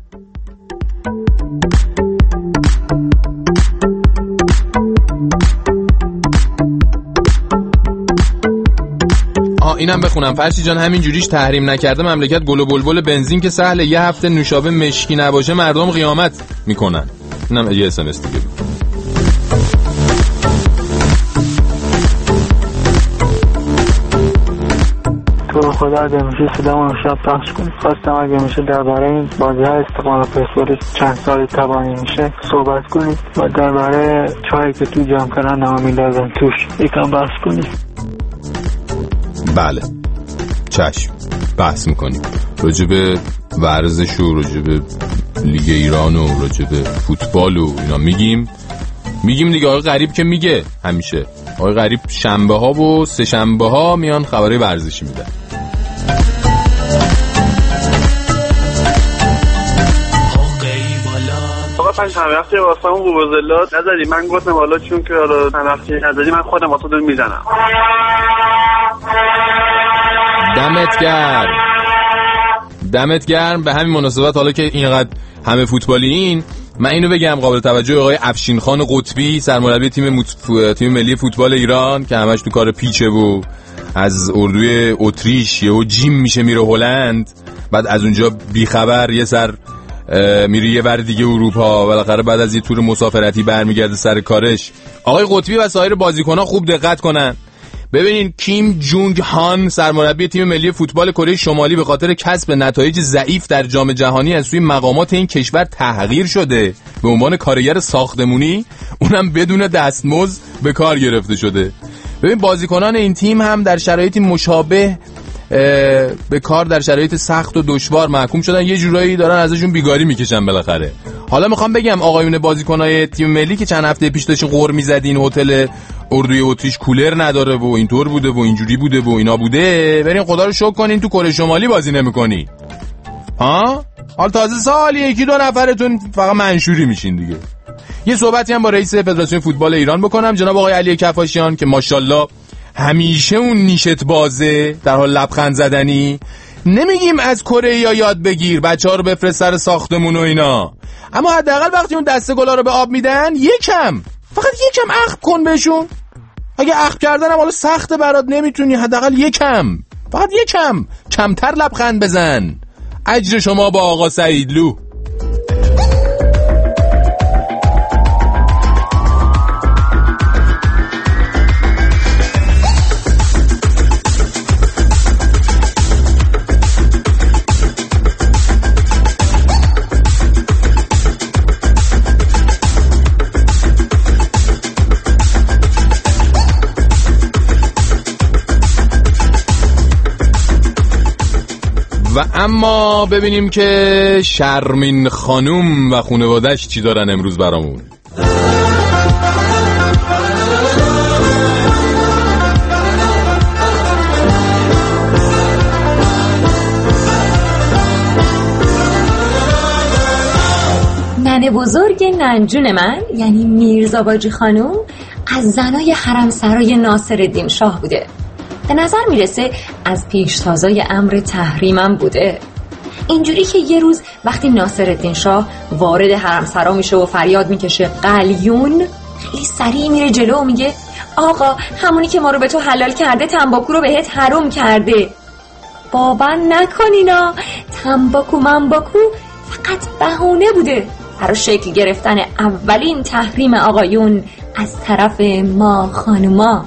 آه اینم بخونم فرشی جان، همین جوریش تحریم نکرده مملکت گل و بلبل بنزین که سهل یه هفته نوشابه مشکی نباشه مردم قیامت میکنن. اینم یه اس ام اس دیگه بود. تو خدا اگه میشه صدامون شب پخش کنید. خواستم اگه میشه درباره این بازی‌های استقلال پرسپولیس چند سالی تبانی میشه صحبت کنید و درباره چایی که تو جام کردن نام میندازن توش یکم بحث کنید. بله چشم، بحث میکنیم راجع به ورزش و راجع به لیگ ایران و راجع به فوتبال و اینا میگیم میگیم دیگه. آقای غریب که میگه همیشه، آقای غریب شنبه ها و سه شنبه ها میان خبری ورزشی میدن. آقا پنج چند وقتی واسه اون بوبوزلات نزدی، من گفتم حالا چون که حالا چند وقتی نزدی من خودم واسه دون میزنم. دمت گرم، دمت گرم. به همین مناسبت حالا که اینقدر همه فوتبالیین، من اینو بگم قابل توجه آقای افشین خان قطبی سرمربی تیم مت... تیم ملی فوتبال ایران که همش تو کار پیچه و از اردوی اتریش یهو جیم میشه میره هلند، بعد از اونجا بیخبر یه سر میره یه ور دیگه اروپا، بالاخره بعد از یه تور مسافرتی برمیگرده سر کارش. آقای قطبی و سایر بازیکن‌ها خوب دقت کنن. ببینین کیم جونگ هان سرمربی تیم ملی فوتبال کره شمالی به خاطر کسب نتایج ضعیف در جام جهانی از سوی مقامات این کشور تحقیر شده، به عنوان کارگر ساختمونی اونم بدون دستمزد به کار گرفته شده. ببین بازیکنان این تیم هم در شرایطی مشابه به کار در شرایط سخت و دشوار محکوم شدن، یه جورایی دارن ازشون بیگاری میکشن بالاخره. حالا میخوام بگم آقایون بازیکنای تیم ملی که چند هفته پیش داشتین قور میزدین هتل اردوی اتریش کولر نداره و اینطور بوده و اینجوری بوده و اینا بوده، برین خدا رو شکر کنین تو کره شمالی بازی نمیکنی ها. حالا تازه سالی یکی دو نفرتون فقط منشوری میشین دیگه. یه صحبتی هم با رئیس فدراسیون فوتبال ایران بکنم، جناب آقای علی کفاشیان که ماشاءالله همیشه اون نیشت بازه، در حال لبخند زدنی. نمیگیم از کره یا یاد بگیر بچه‌ها رو بفرست سر ساختمون و اینا، اما حداقل وقتی اون دسته گلا رو به آب میدن یکم، فقط یکم اخم کن بهشون. اگه اخم کردن هم حالا سخته برات نمیتونی، حداقل یکم، فقط یکم کمتر لبخند بزن. اجر شما با آقا سعیدلو. و اما ببینیم که شرمین خانوم و خانواده‌اش چی دارن امروز برامون. ننه بزرگ ننجون من یعنی میرزا باجی خانوم از زنای حرمسرای ناصرالدین شاه بوده. به نظر میرسه از پیشتازای امر تحریمم بوده. اینجوری که یه روز وقتی ناصرالدین شاه وارد حرمسرا میشه و فریاد میکشه قلیون، خیلی سریع میره جلو و میگه آقا همونی که ما رو به تو حلال کرده تنباکو رو بهت حرام کرده. باور نکنینا، تنباکو منباکو فقط بهونه بوده برای شکل گرفتن اولین تحریم آقایون از طرف ما خانوما.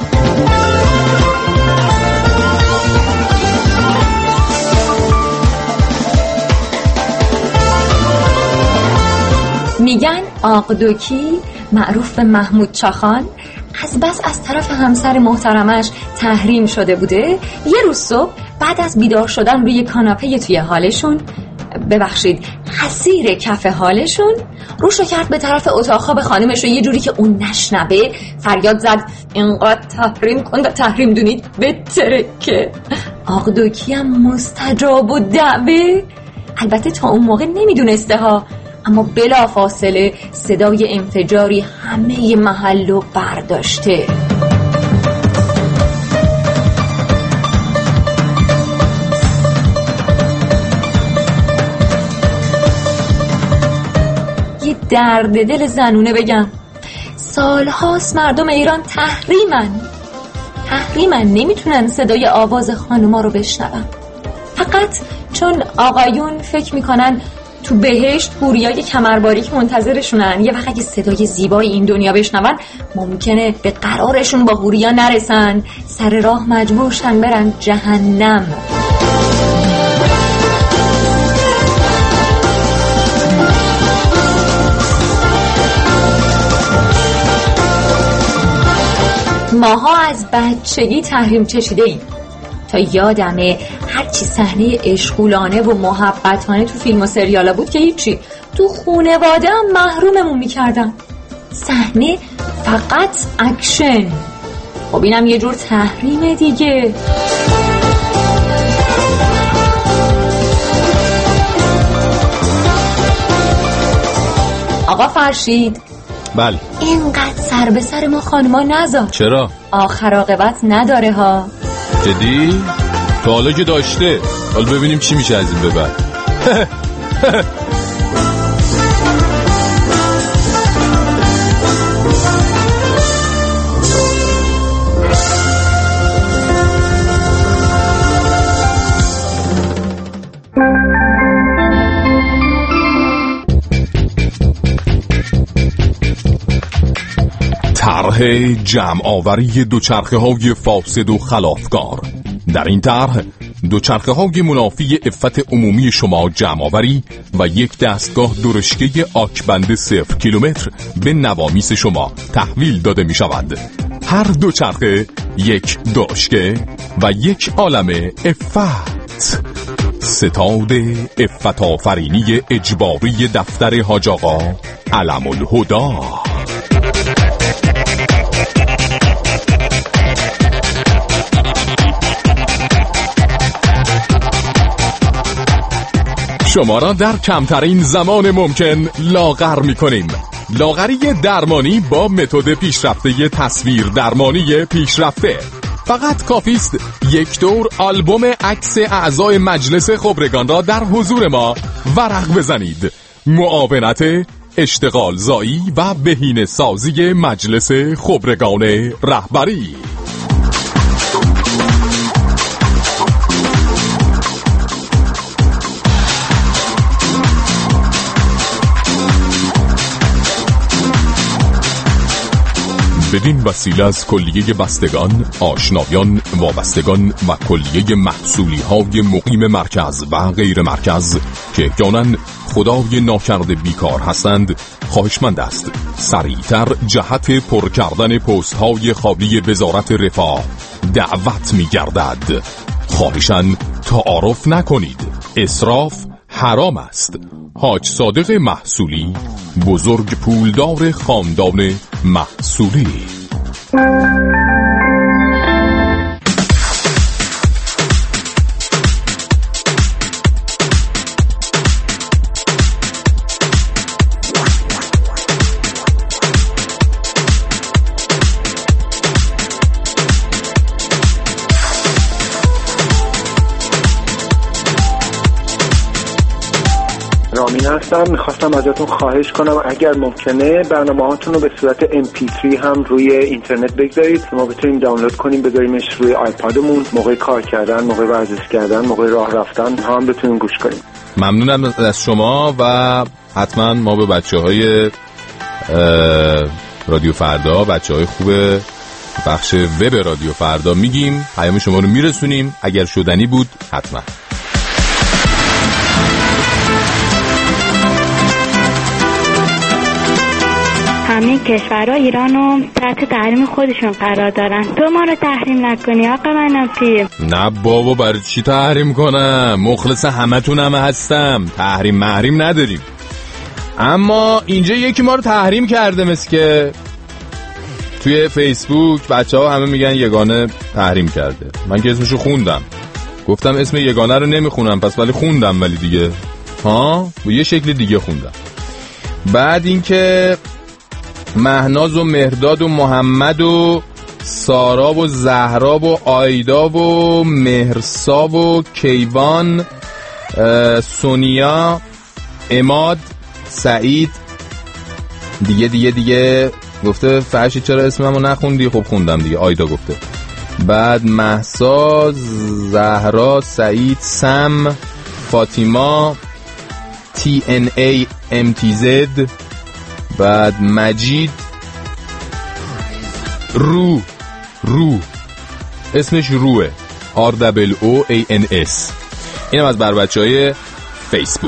میگن آقدوکی معروف به محمود چاخان از بس از طرف همسر محترمش تحریم شده بوده، یه روز صبح بعد از بیدار شدن روی کاناپه توی حالشون، ببخشید حسیر کف حالشون، روشو کرد به طرف اتاق خواب خانمش و یه جوری که اون نشنبه فریاد زد اینقدر تحریم کن تحریم دونید بترکه. آقدوکی هم مستجاب و دعوه، البته تا اون موقع نمیدونسته ها، اما بلا فاصله صدای انفجاری همه محلو برداشته. یه درد دل زنونه بگم، سالهاست مردم ایران تحریمن تحریمن نمیتونن صدای آواز خانوما رو بشنون، فقط چون آقایون فکر میکنن تو بهشت حوریای کمرباریک منتظرشونن، یه وقت اگه صدای زیبای این دنیا بشنون ممکنه به قرارشون با حوریا نرسن، سر راه مجبورشن برن جهنم. ماها از بچگی تحریم چشیده ایم، تا یادمه هرچی صحنه عشقولانه و محبتانه تو فیلم و سریالا بود که هیچی، تو خونواده هم محروممون میکردن. صحنه فقط اکشن، خب اینم یه جور تحریمه دیگه. آقا فرشید، بله اینقدر سر به سر ما خانما نذار. چرا؟ آخر عاقبت نداره ها. جدی؟ تا حالا که داشته، حالا ببینیم چی میشه از این به بعد. طرح جمع آوری دوچرخه های فاسد و خلافکار. در این طرح دوچرخه های منافی عفت عمومی شما جمع آوری و یک دستگاه درشکه آکبند صفر کیلومتر به نوامیس شما تحویل داده می شود. هر دوچرخه یک درشکه و یک عالم عفت. ستاد عفت آفرینی اجباری دفتر حاج آقا علم الهدی. شما را در کمترین زمان ممکن لاغر می‌کنیم. لاغری درمانی با متد پیشرفته تصویر درمانی پیشرفته. فقط کافی است یک دور آلبوم عکس اعضای مجلس خبرگان را در حضور ما ورق بزنید. معاونت اشتغال زایی و بهینه سازی مجلس خبرگان رهبری. بدین وسیله از کلیه بستگان، آشنایان، وابستگان و کلیه محصولی های مقیم مرکز و غیر مرکز که احیانا خدای ناکرده بیکار هستند، خواهشمند است سریعتر جهت پر کردن پست های خالی وزارت رفاه دعوت می گردد. خواهشاً تعارف نکنید، اسراف حرام است. حاج صادق محصولی، بزرگ پولدار خاندان محصولی. امین هستم. میخواستم ازتون خواهش کنم اگر ممکنه برنامه هاتون رو به صورت ام پی تری هم روی اینترنت بگذارید که ما بتونیم دانلود کنیم بذاریمش روی آیپادمون، موقع کار کردن، موقع ورزش کردن، موقع راه رفتن هم بتونیم گوش کنیم. ممنونم از شما و حتما ما به بچه های رادیو فردا، بچه های خوب بخش وب رادیو فردا میگیم، پیام شما رو میرسونیم، اگر شدنی بود حتما. همه کشورها ایران رو تحت تحریم خودشون قرار دارن، تو ما رو تحریم نکنی آقا منافی. نه بابا برای چی تحریم کنم؟ مخلص همه تونم هستم، تحریم محریم نداریم. اما اینجا یکی ما رو تحریم کرده، مثل که توی فیسبوک بچه ها همه میگن یگانه تحریم کرده. من که اسمشو خوندم، گفتم اسم یگانه رو نمیخونم پس، ولی خوندم، ولی دیگه ها با یه شکل دیگه خوندم. بعد اینکه مهناز و مهرداد و محمد و سارا و زهرا و آیدا و مهرسا و کیوان، سونیا، اماد، سعید، دیگه دیگه دیگه گفته فرشی چرا اسممو نخوندی؟ خب خوندم دیگه، آیدا گفته. بعد مهسا، زهرا، سعید، سم، فاطیما، تی ان ای ام تی زد، بعد مجید، رو رو اسمش روه، آر دبل او ای ان اس. اینم از بر بچه های فیسبوک.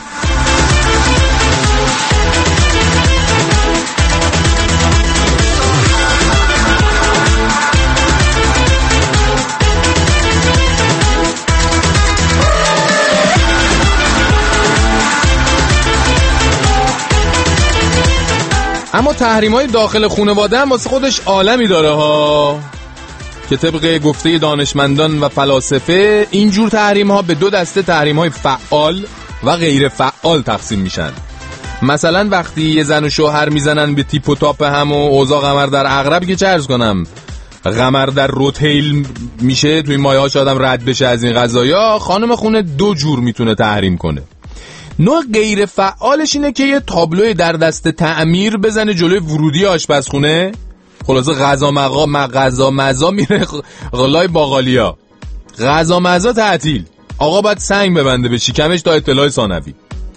اما تحریم‌های داخل خانواده هم واسه خودش عالمی داره ها، که طبق گفته دانشمندان و فلاسفه اینجور تحریم‌ها به دو دسته تحریم‌های فعال و غیر فعال تقسیم میشن. مثلا وقتی یه زن و شوهر میزنن به تیپ و تاپ هم و اوضاع قمر در عقرب، که چه عرض کنم قمر در روتیل میشه، توی مایه‌هاش آدم رد بشه از این قضایا، خانم خونه دو جور میتونه تحریم کنه. نوع غیر فعالش اینه که یه تابلوی در دست تعمیر بزنه جلوی ورودی آشپزخونه، خلاصه غذا مغا غذا مزا میره غلای باقالیا، غذا مزا تعطیل، آقا باید سنگ ببنده به شکمش تا اطلاع ثانوی.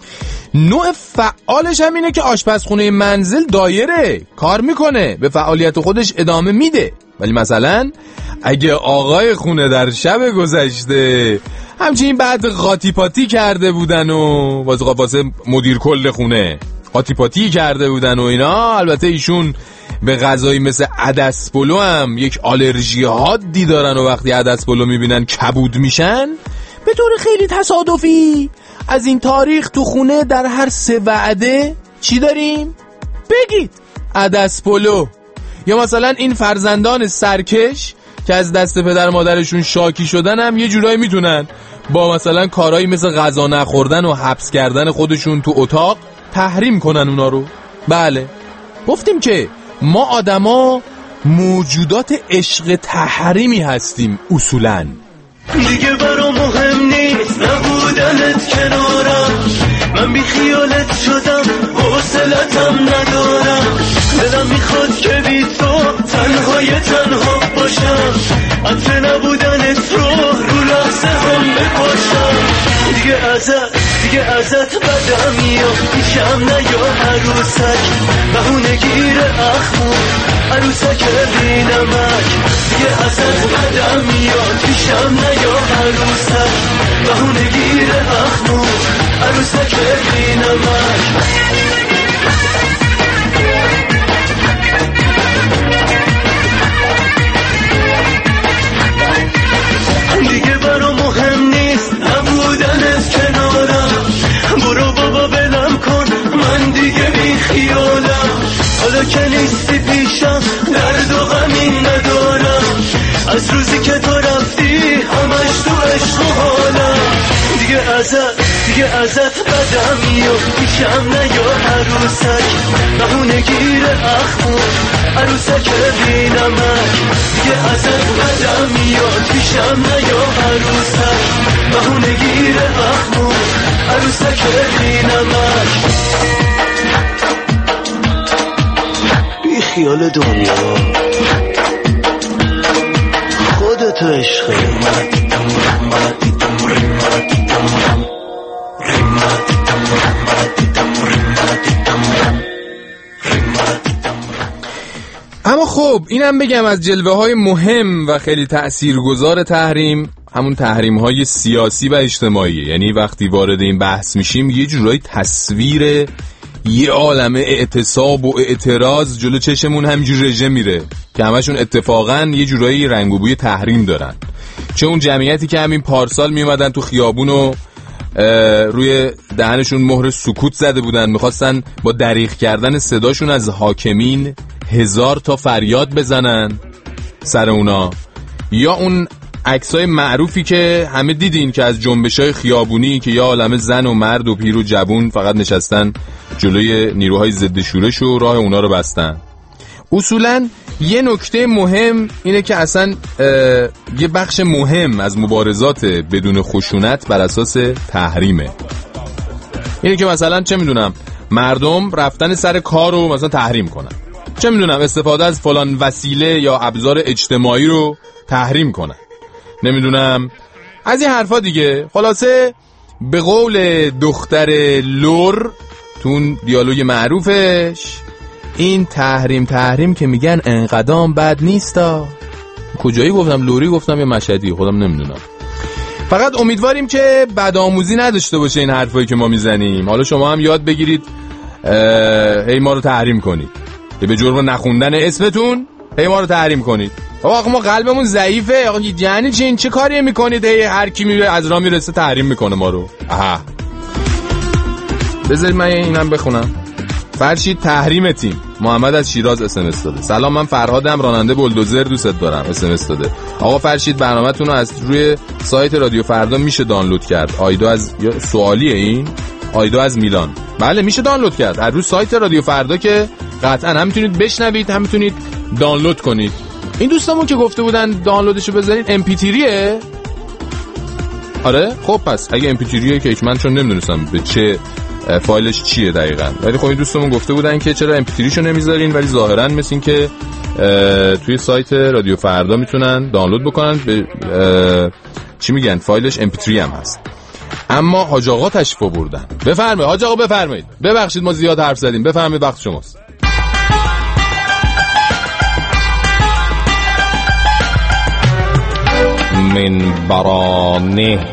نوع فعالش هم اینه که آشپزخونه منزل دایره، کار میکنه، به فعالیت خودش ادامه میده. ولی مثلا اگه آقای خونه در شب گذشته همچنین بعد قاطی پاتی کرده بودن و واسه واسه مدیر کل خونه قاطی پاتی کرده بودن و اینا، البته ایشون به غذایی مثل عدس پلو هم یک آلرژی حادی دارن و وقتی عدس پلو میبینن کبود میشن، به طور خیلی تصادفی از این تاریخ تو خونه در هر سه وعده چی داریم؟ بگید عدس پلو. یا مثلا این فرزندان سرکش که از دست پدر مادرشون شاکی شدن هم یه جورایی میتونن با مثلا کارهایی مثل غذا نخوردن و حبس کردن خودشون تو اتاق تحریم کنن اونا رو. بله گفتیم که ما آدما موجودات عشق تحریمی هستیم اصولاً. دیگه برام مهم نیست نبودنت کنارم، من بی خیالت شدم حوصلتم ندارم، دلم میخواد که بی تو تنهای تنها باشم، عطر نبودنت رو رو لحظه هم بپاشم. دیگه ازت دیگه ازت بدم میاد پیشم نیا عروسک، بهونه گیر اخمو عروسک بی نمک. دیگه ازت بدم میاد پیشم نیا عروسک، بهونه گیر اخمو عروسک بی نمک. دیگه برام مهم نیست نبودنت کنارم، برو بابا بلم کن من دیگه بی خیالم، حالا که نیستی پیشم درد و غمی ندارم، از روزی که تو رفتی همش تو عشق و حالم. دیگه ازت دیگه ازت بدم میاد پیشم نیا عروسک، بهونه گیر اخمو عروسک بی نمک. دیگه ازت بدم میاد پیشم نیا عروسک، بهونه گیر اخمو عروسک بینمش بی خیال دنیا خودتو عشقه اما خب اینم بگم از جلوه های مهم و خیلی تأثیرگذار تحریم همون تحریم های سیاسی و اجتماعی، یعنی وقتی وارد این بحث میشیم یه جورایی تصویر یه عالمه اعتصاب و اعتراض جلو چشمون همینجور رژه میره که همشون اتفاقا یه جورایی رنگ و بوی تحریم دارن. چه اون جمعیتی که همین پارسال میومدن تو خیابون و روی دهنشون مهر سکوت زده بودن، میخواستن با دریغ کردن صداشون از حاکمین هزار تا فریاد بزنن سر اونا، یا اون عکسای معروفی که همه دیدین که از جنبشای خیابونی که یا عالمه زن و مرد و پیر و جوون فقط نشستن جلوی نیروهای ضد شورش و راه اونا رو بستن. اصولاً یه نکته مهم اینه که اصلا یه بخش مهم از مبارزات بدون خشونت بر اساس تحریمه. اینه که مثلا چه میدونم مردم رفتن سر کار رو مثلا تحریم کنن، چه میدونم استفاده از فلان وسیله یا ابزار اجتماعی رو تحریم کنن، نمیدونم از این حرفا دیگه. خلاصه به قول دختر لور تو اون دیالوگ معروفش، این تحریم تحریم که میگن انقدام بد نیستا. کجایی گفتم؟ لوری گفتم یا مشهدی؟ خودم نمیدونم. فقط امیدواریم که بدآموزی نداشته باشه این حرفایی که ما میزنیم. حالا شما هم یاد بگیرید هی ما رو تحریم کنید، به جرم نخوندن اسمتون هی ما رو تحریم کنید. آقا ما قلبمون ضعیفه. آقا یعنی چی؟ چه کاری میکنید هی هر کی میره از راه میرسه تحریم میکنه ما رو؟ آها بذارید من اینم بخونم. فرشید تحریم تیم محمد از شیراز اس ام اس داده. سلام، من فرهادم، راننده بولدوزر، دوست دارم. اس ام اس داده. آقا فرشید برنامه‌تون رو از روی سایت رادیو فردا میشه دانلود کرد. آیدو از سوالیه این آیدو از میلان. بله میشه دانلود کرد از روی سایت رادیو فردا که قطعا هم میتونید بشنوید هم میتونید دانلود کنید. این دوستامون که گفته بودن دانلودشو بذارید ام پی تریه. آره خب پس اگه ام پی تریه که من چون نمیدونستم به چه فایلش چیه دقیقاً، ولی خب این دوستمون گفته بودن که چرا ام پی تری شو نمیذارین، ولی ظاهراً مثل این که توی سایت رادیو فردا میتونن دانلود بکنن. به چی میگن فایلش ام پی تری هم هست. اما حاج آقا تشریف آوردن. بفرمایید حاج آقا، بفرمایید. ببخشید ما زیاد حرف زدیم، بفرمایید وقت شماست. من برانه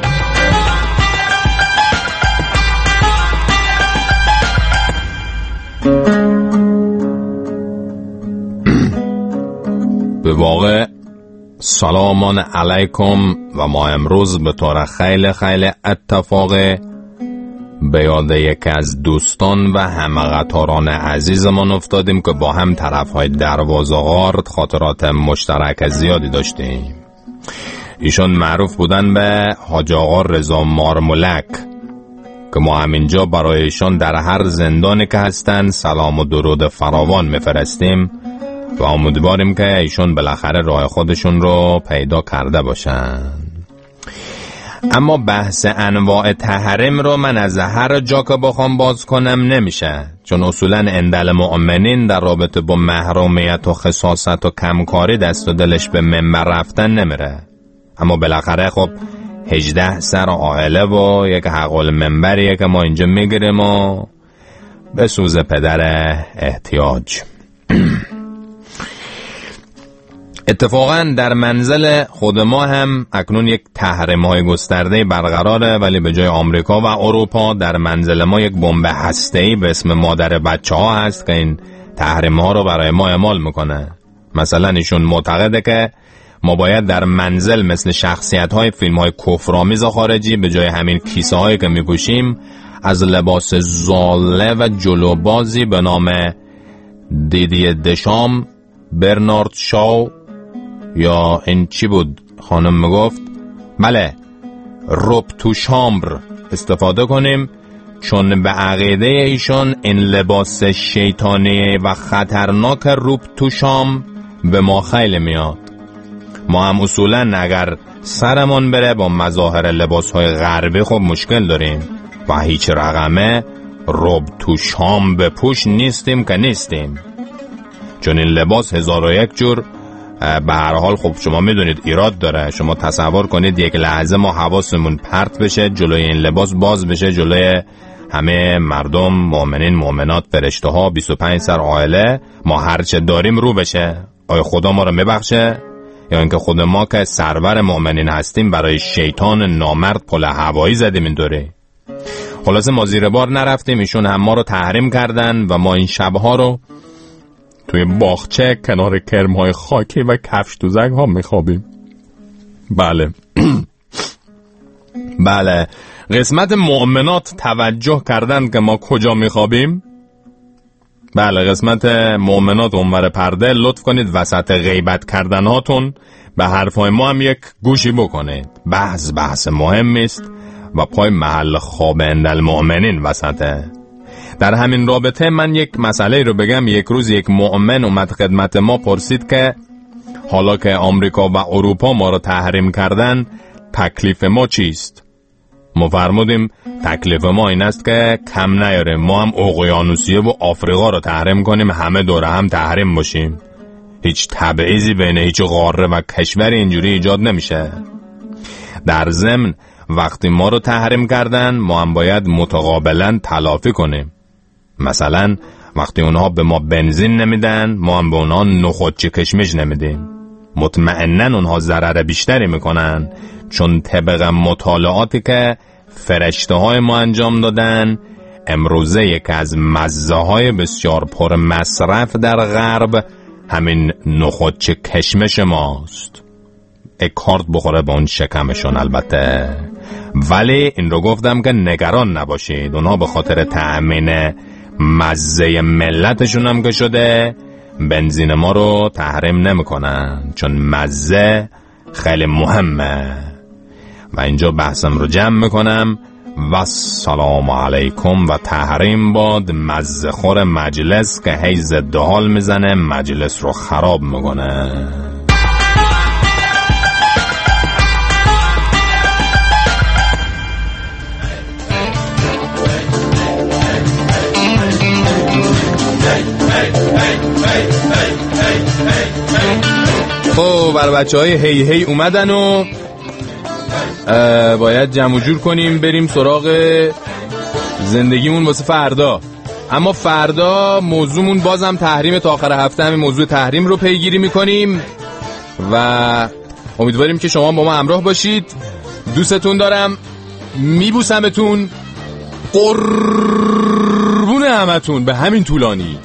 به واقع سلامان علیکم و ما امروز به طور خیلی خیلی اتفاقی به یاد یکی از دوستان و همه قطاران عزیزمان افتادیم که با هم طرفهای دروازه‌غار خاطرات مشترک زیادی داشتیم. ایشان معروف بودن به حاج آقا رضا مارمولک که ما همینجا برای ایشان در هر زندانی که هستن سلام و درود فراوان میفرستیم و امیدواریم که ایشون بالاخره راه خودشون رو پیدا کرده باشن. اما بحث انواع تحریم رو من از هر جا که بخوام باز کنم نمیشه، چون اصولا اندل مؤمنین در رابطه با محرومیت و خصاصت و کمکاری دست و دلش به منبر رفتن نمیره. اما بالاخره خب هجده سر عائله و یک حق المنبریه که ما اینجا میگیریم و به سوز پدر احتیاج. اتفاقا در منزل خود ما هم اکنون یک تحریم‌های گسترده برقراره، ولی به جای آمریکا و اروپا در منزل ما یک بمب هسته‌ای به اسم مادر بچه‌ها هست که این تحریم‌ها رو برای ما اعمال میکنه. مثلا ایشون معتقده که ما باید در منزل مثل شخصیت‌های فیلم‌های کفرآمیز خارجی به جای همین کیسه‌هایی که می‌پوشیم از لباس زاله و جلوبازی به نام دیدی دشام، برنارد شاو یا این چی بود خانم میگفت، بله روب تو شامبر استفاده کنیم، چون به عقیده ایشان این لباس شیطانی و خطرناک روب تو شام به ما خیلی میاد. ما هم اصولا اگر سرمون بره با مظاهر لباسهای غربی خب مشکل داریم، و هیچ رقمه رب تو شام به پوش نیستیم که نیستیم. چون این لباس هزار و یک جور به هر حال خب شما میدونید ایراد داره. شما تصور کنید یک لحظه ما حواسمون پرت بشه، جلوی این لباس باز بشه، جلوی همه مردم، مؤمنین، مؤمنات، فرشته ها، بیست و پنج سر عائله، ما هرچه داریم رو بشه. آیا خدا ما رو میبخشه؟ یا اینکه خود ما که سرور مؤمنین هستیم برای شیطان نامرد پل هوایی زدیم این دوره؟ خلاصه ما زیر بار نرفتیم، ایشون هم ما رو تحریم کردن و ما این شبها رو توی باغچه کنار کرم‌های خاکی و کفش دوزک ها میخوابیم. بله بله قسمت مؤمنات توجه کردن که ما کجا میخوابیم؟ بله قسمت مؤمنات اونور پرده لطف کنید وسط غیبت کردناتون به حرفای ما هم یک گوشی بکنید. بحث بحث مهمی است و پای محل خواب اندل مؤمنین وسطه. در همین رابطه من یک مسئله رو بگم. یک روز یک مؤمن اومد خدمت ما، پرسید که حالا که آمریکا و اروپا ما رو تحریم کردن تکلیف ما چیست؟ ما فرمودیم تکلیف ما این است که کم نیاره، ما هم اقیانوسیه و آفریقا رو تحریم کنیم، همه دوره هم تحریم باشیم. هیچ تبعیضی بین هیچ قاره و کشور اینجوری ایجاد نمیشه. در ضمن وقتی ما رو تحریم کردن ما هم باید متقابلا تلافی کنیم. مثلا وقتی اونها به ما بنزین نمیدن ما هم به اونها نخودچه کشمش نمیدیم. مطمئنن اونها ضرر بیشتری میکنن، چون طبق مطالعاتی که فرشته های ما انجام دادن امروزه یک از مزه های بسیار پر مصرف در غرب همین نخودچه کشمش ماست. اکارت بخوره به اون شکمشون البته. ولی این رو گفتم که نگران نباشید، اونها به خاطر تأمین مزه ملتشون هم که شده بنزین ما رو تحریم نمیکنن، چون مزه خیلی مهمه. و اینجا بحثم رو جمع میکنم و سلام علیکم و تحریم باد مزه خور مجلس که هی ضد حال میزنه مجلس رو خراب میکنه. خب بر بچه های هی هی اومدن و باید جمع جور کنیم بریم سراغ زندگیمون واسه فردا. اما فردا موضوعمون بازم تحریم، تا آخر هفته همین موضوع تحریم رو پیگیری میکنیم و امیدواریم که شما با ما همراه باشید. دوستتون دارم، میبوسمتون، قربون همتون به همین طولانی.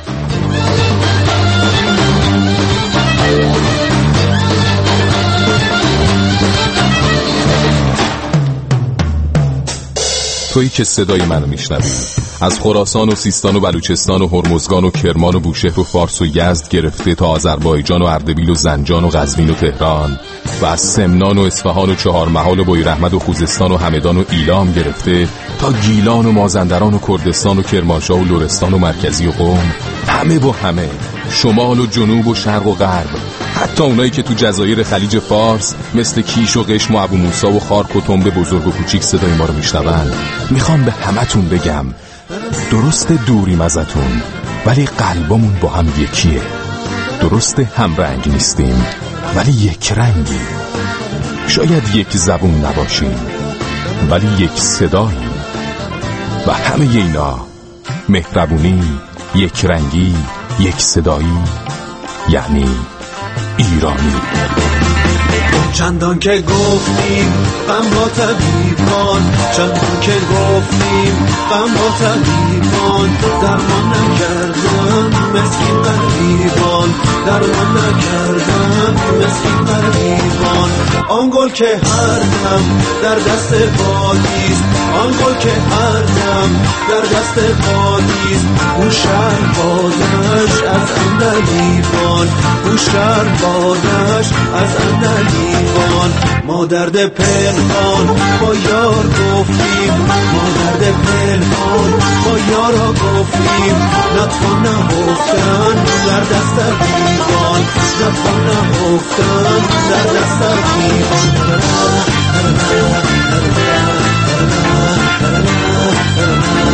تویی که صدای منو میشنوی از خراسان و سیستان و بلوچستان و هرمزگان و کرمان و بوشهر و فارس و یزد گرفته تا آذربایجان و اردبیل و زنجان و قزوین و تهران و از سمنان و اصفهان و چهارمحال و بویراحمد و خوزستان و همدان و ایلام گرفته تا گیلان و مازندران و کردستان و کرمانشاه و لرستان و مرکزی و قم، همه با همه، شمال و جنوب و شرق و غرب، حتی اونایی که تو جزایر خلیج فارس مثل کیش و قشم و ابو موسی و خارک و تنبه بزرگ و کوچیک صدای ما رو میشنون. میخوام به همتون بگم درست دوریم ازتون ولی قلبمون با هم یکیه. درست هم رنگ نیستیم ولی یک رنگی. شاید یک زبون نباشیم ولی یک صداییم. و همه اینا، مهربونی، یک رنگی، یک صدایی، یعنی ایرانی. چندان که گفتیم غم با طبیبان، چندان که گفتیم غم با طبیبان، درمان نکردن مسکین غریبان، درمان نکردن مسکین غریبان. آن گل که هر دم در دست بادیست، آن گل که هر دم در دست بادیست، او شهر بادش از اندلیبان، او شهر بادش از اندلیبان. ما درد پنهان با یار گفتیم، ما درد پنهان با یارا گفتیم، نتوان نهفتن در دست دیوان، نتوان نهفتن در دست دیوان.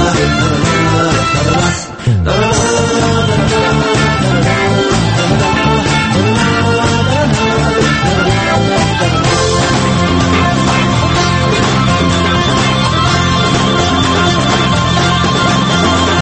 محمود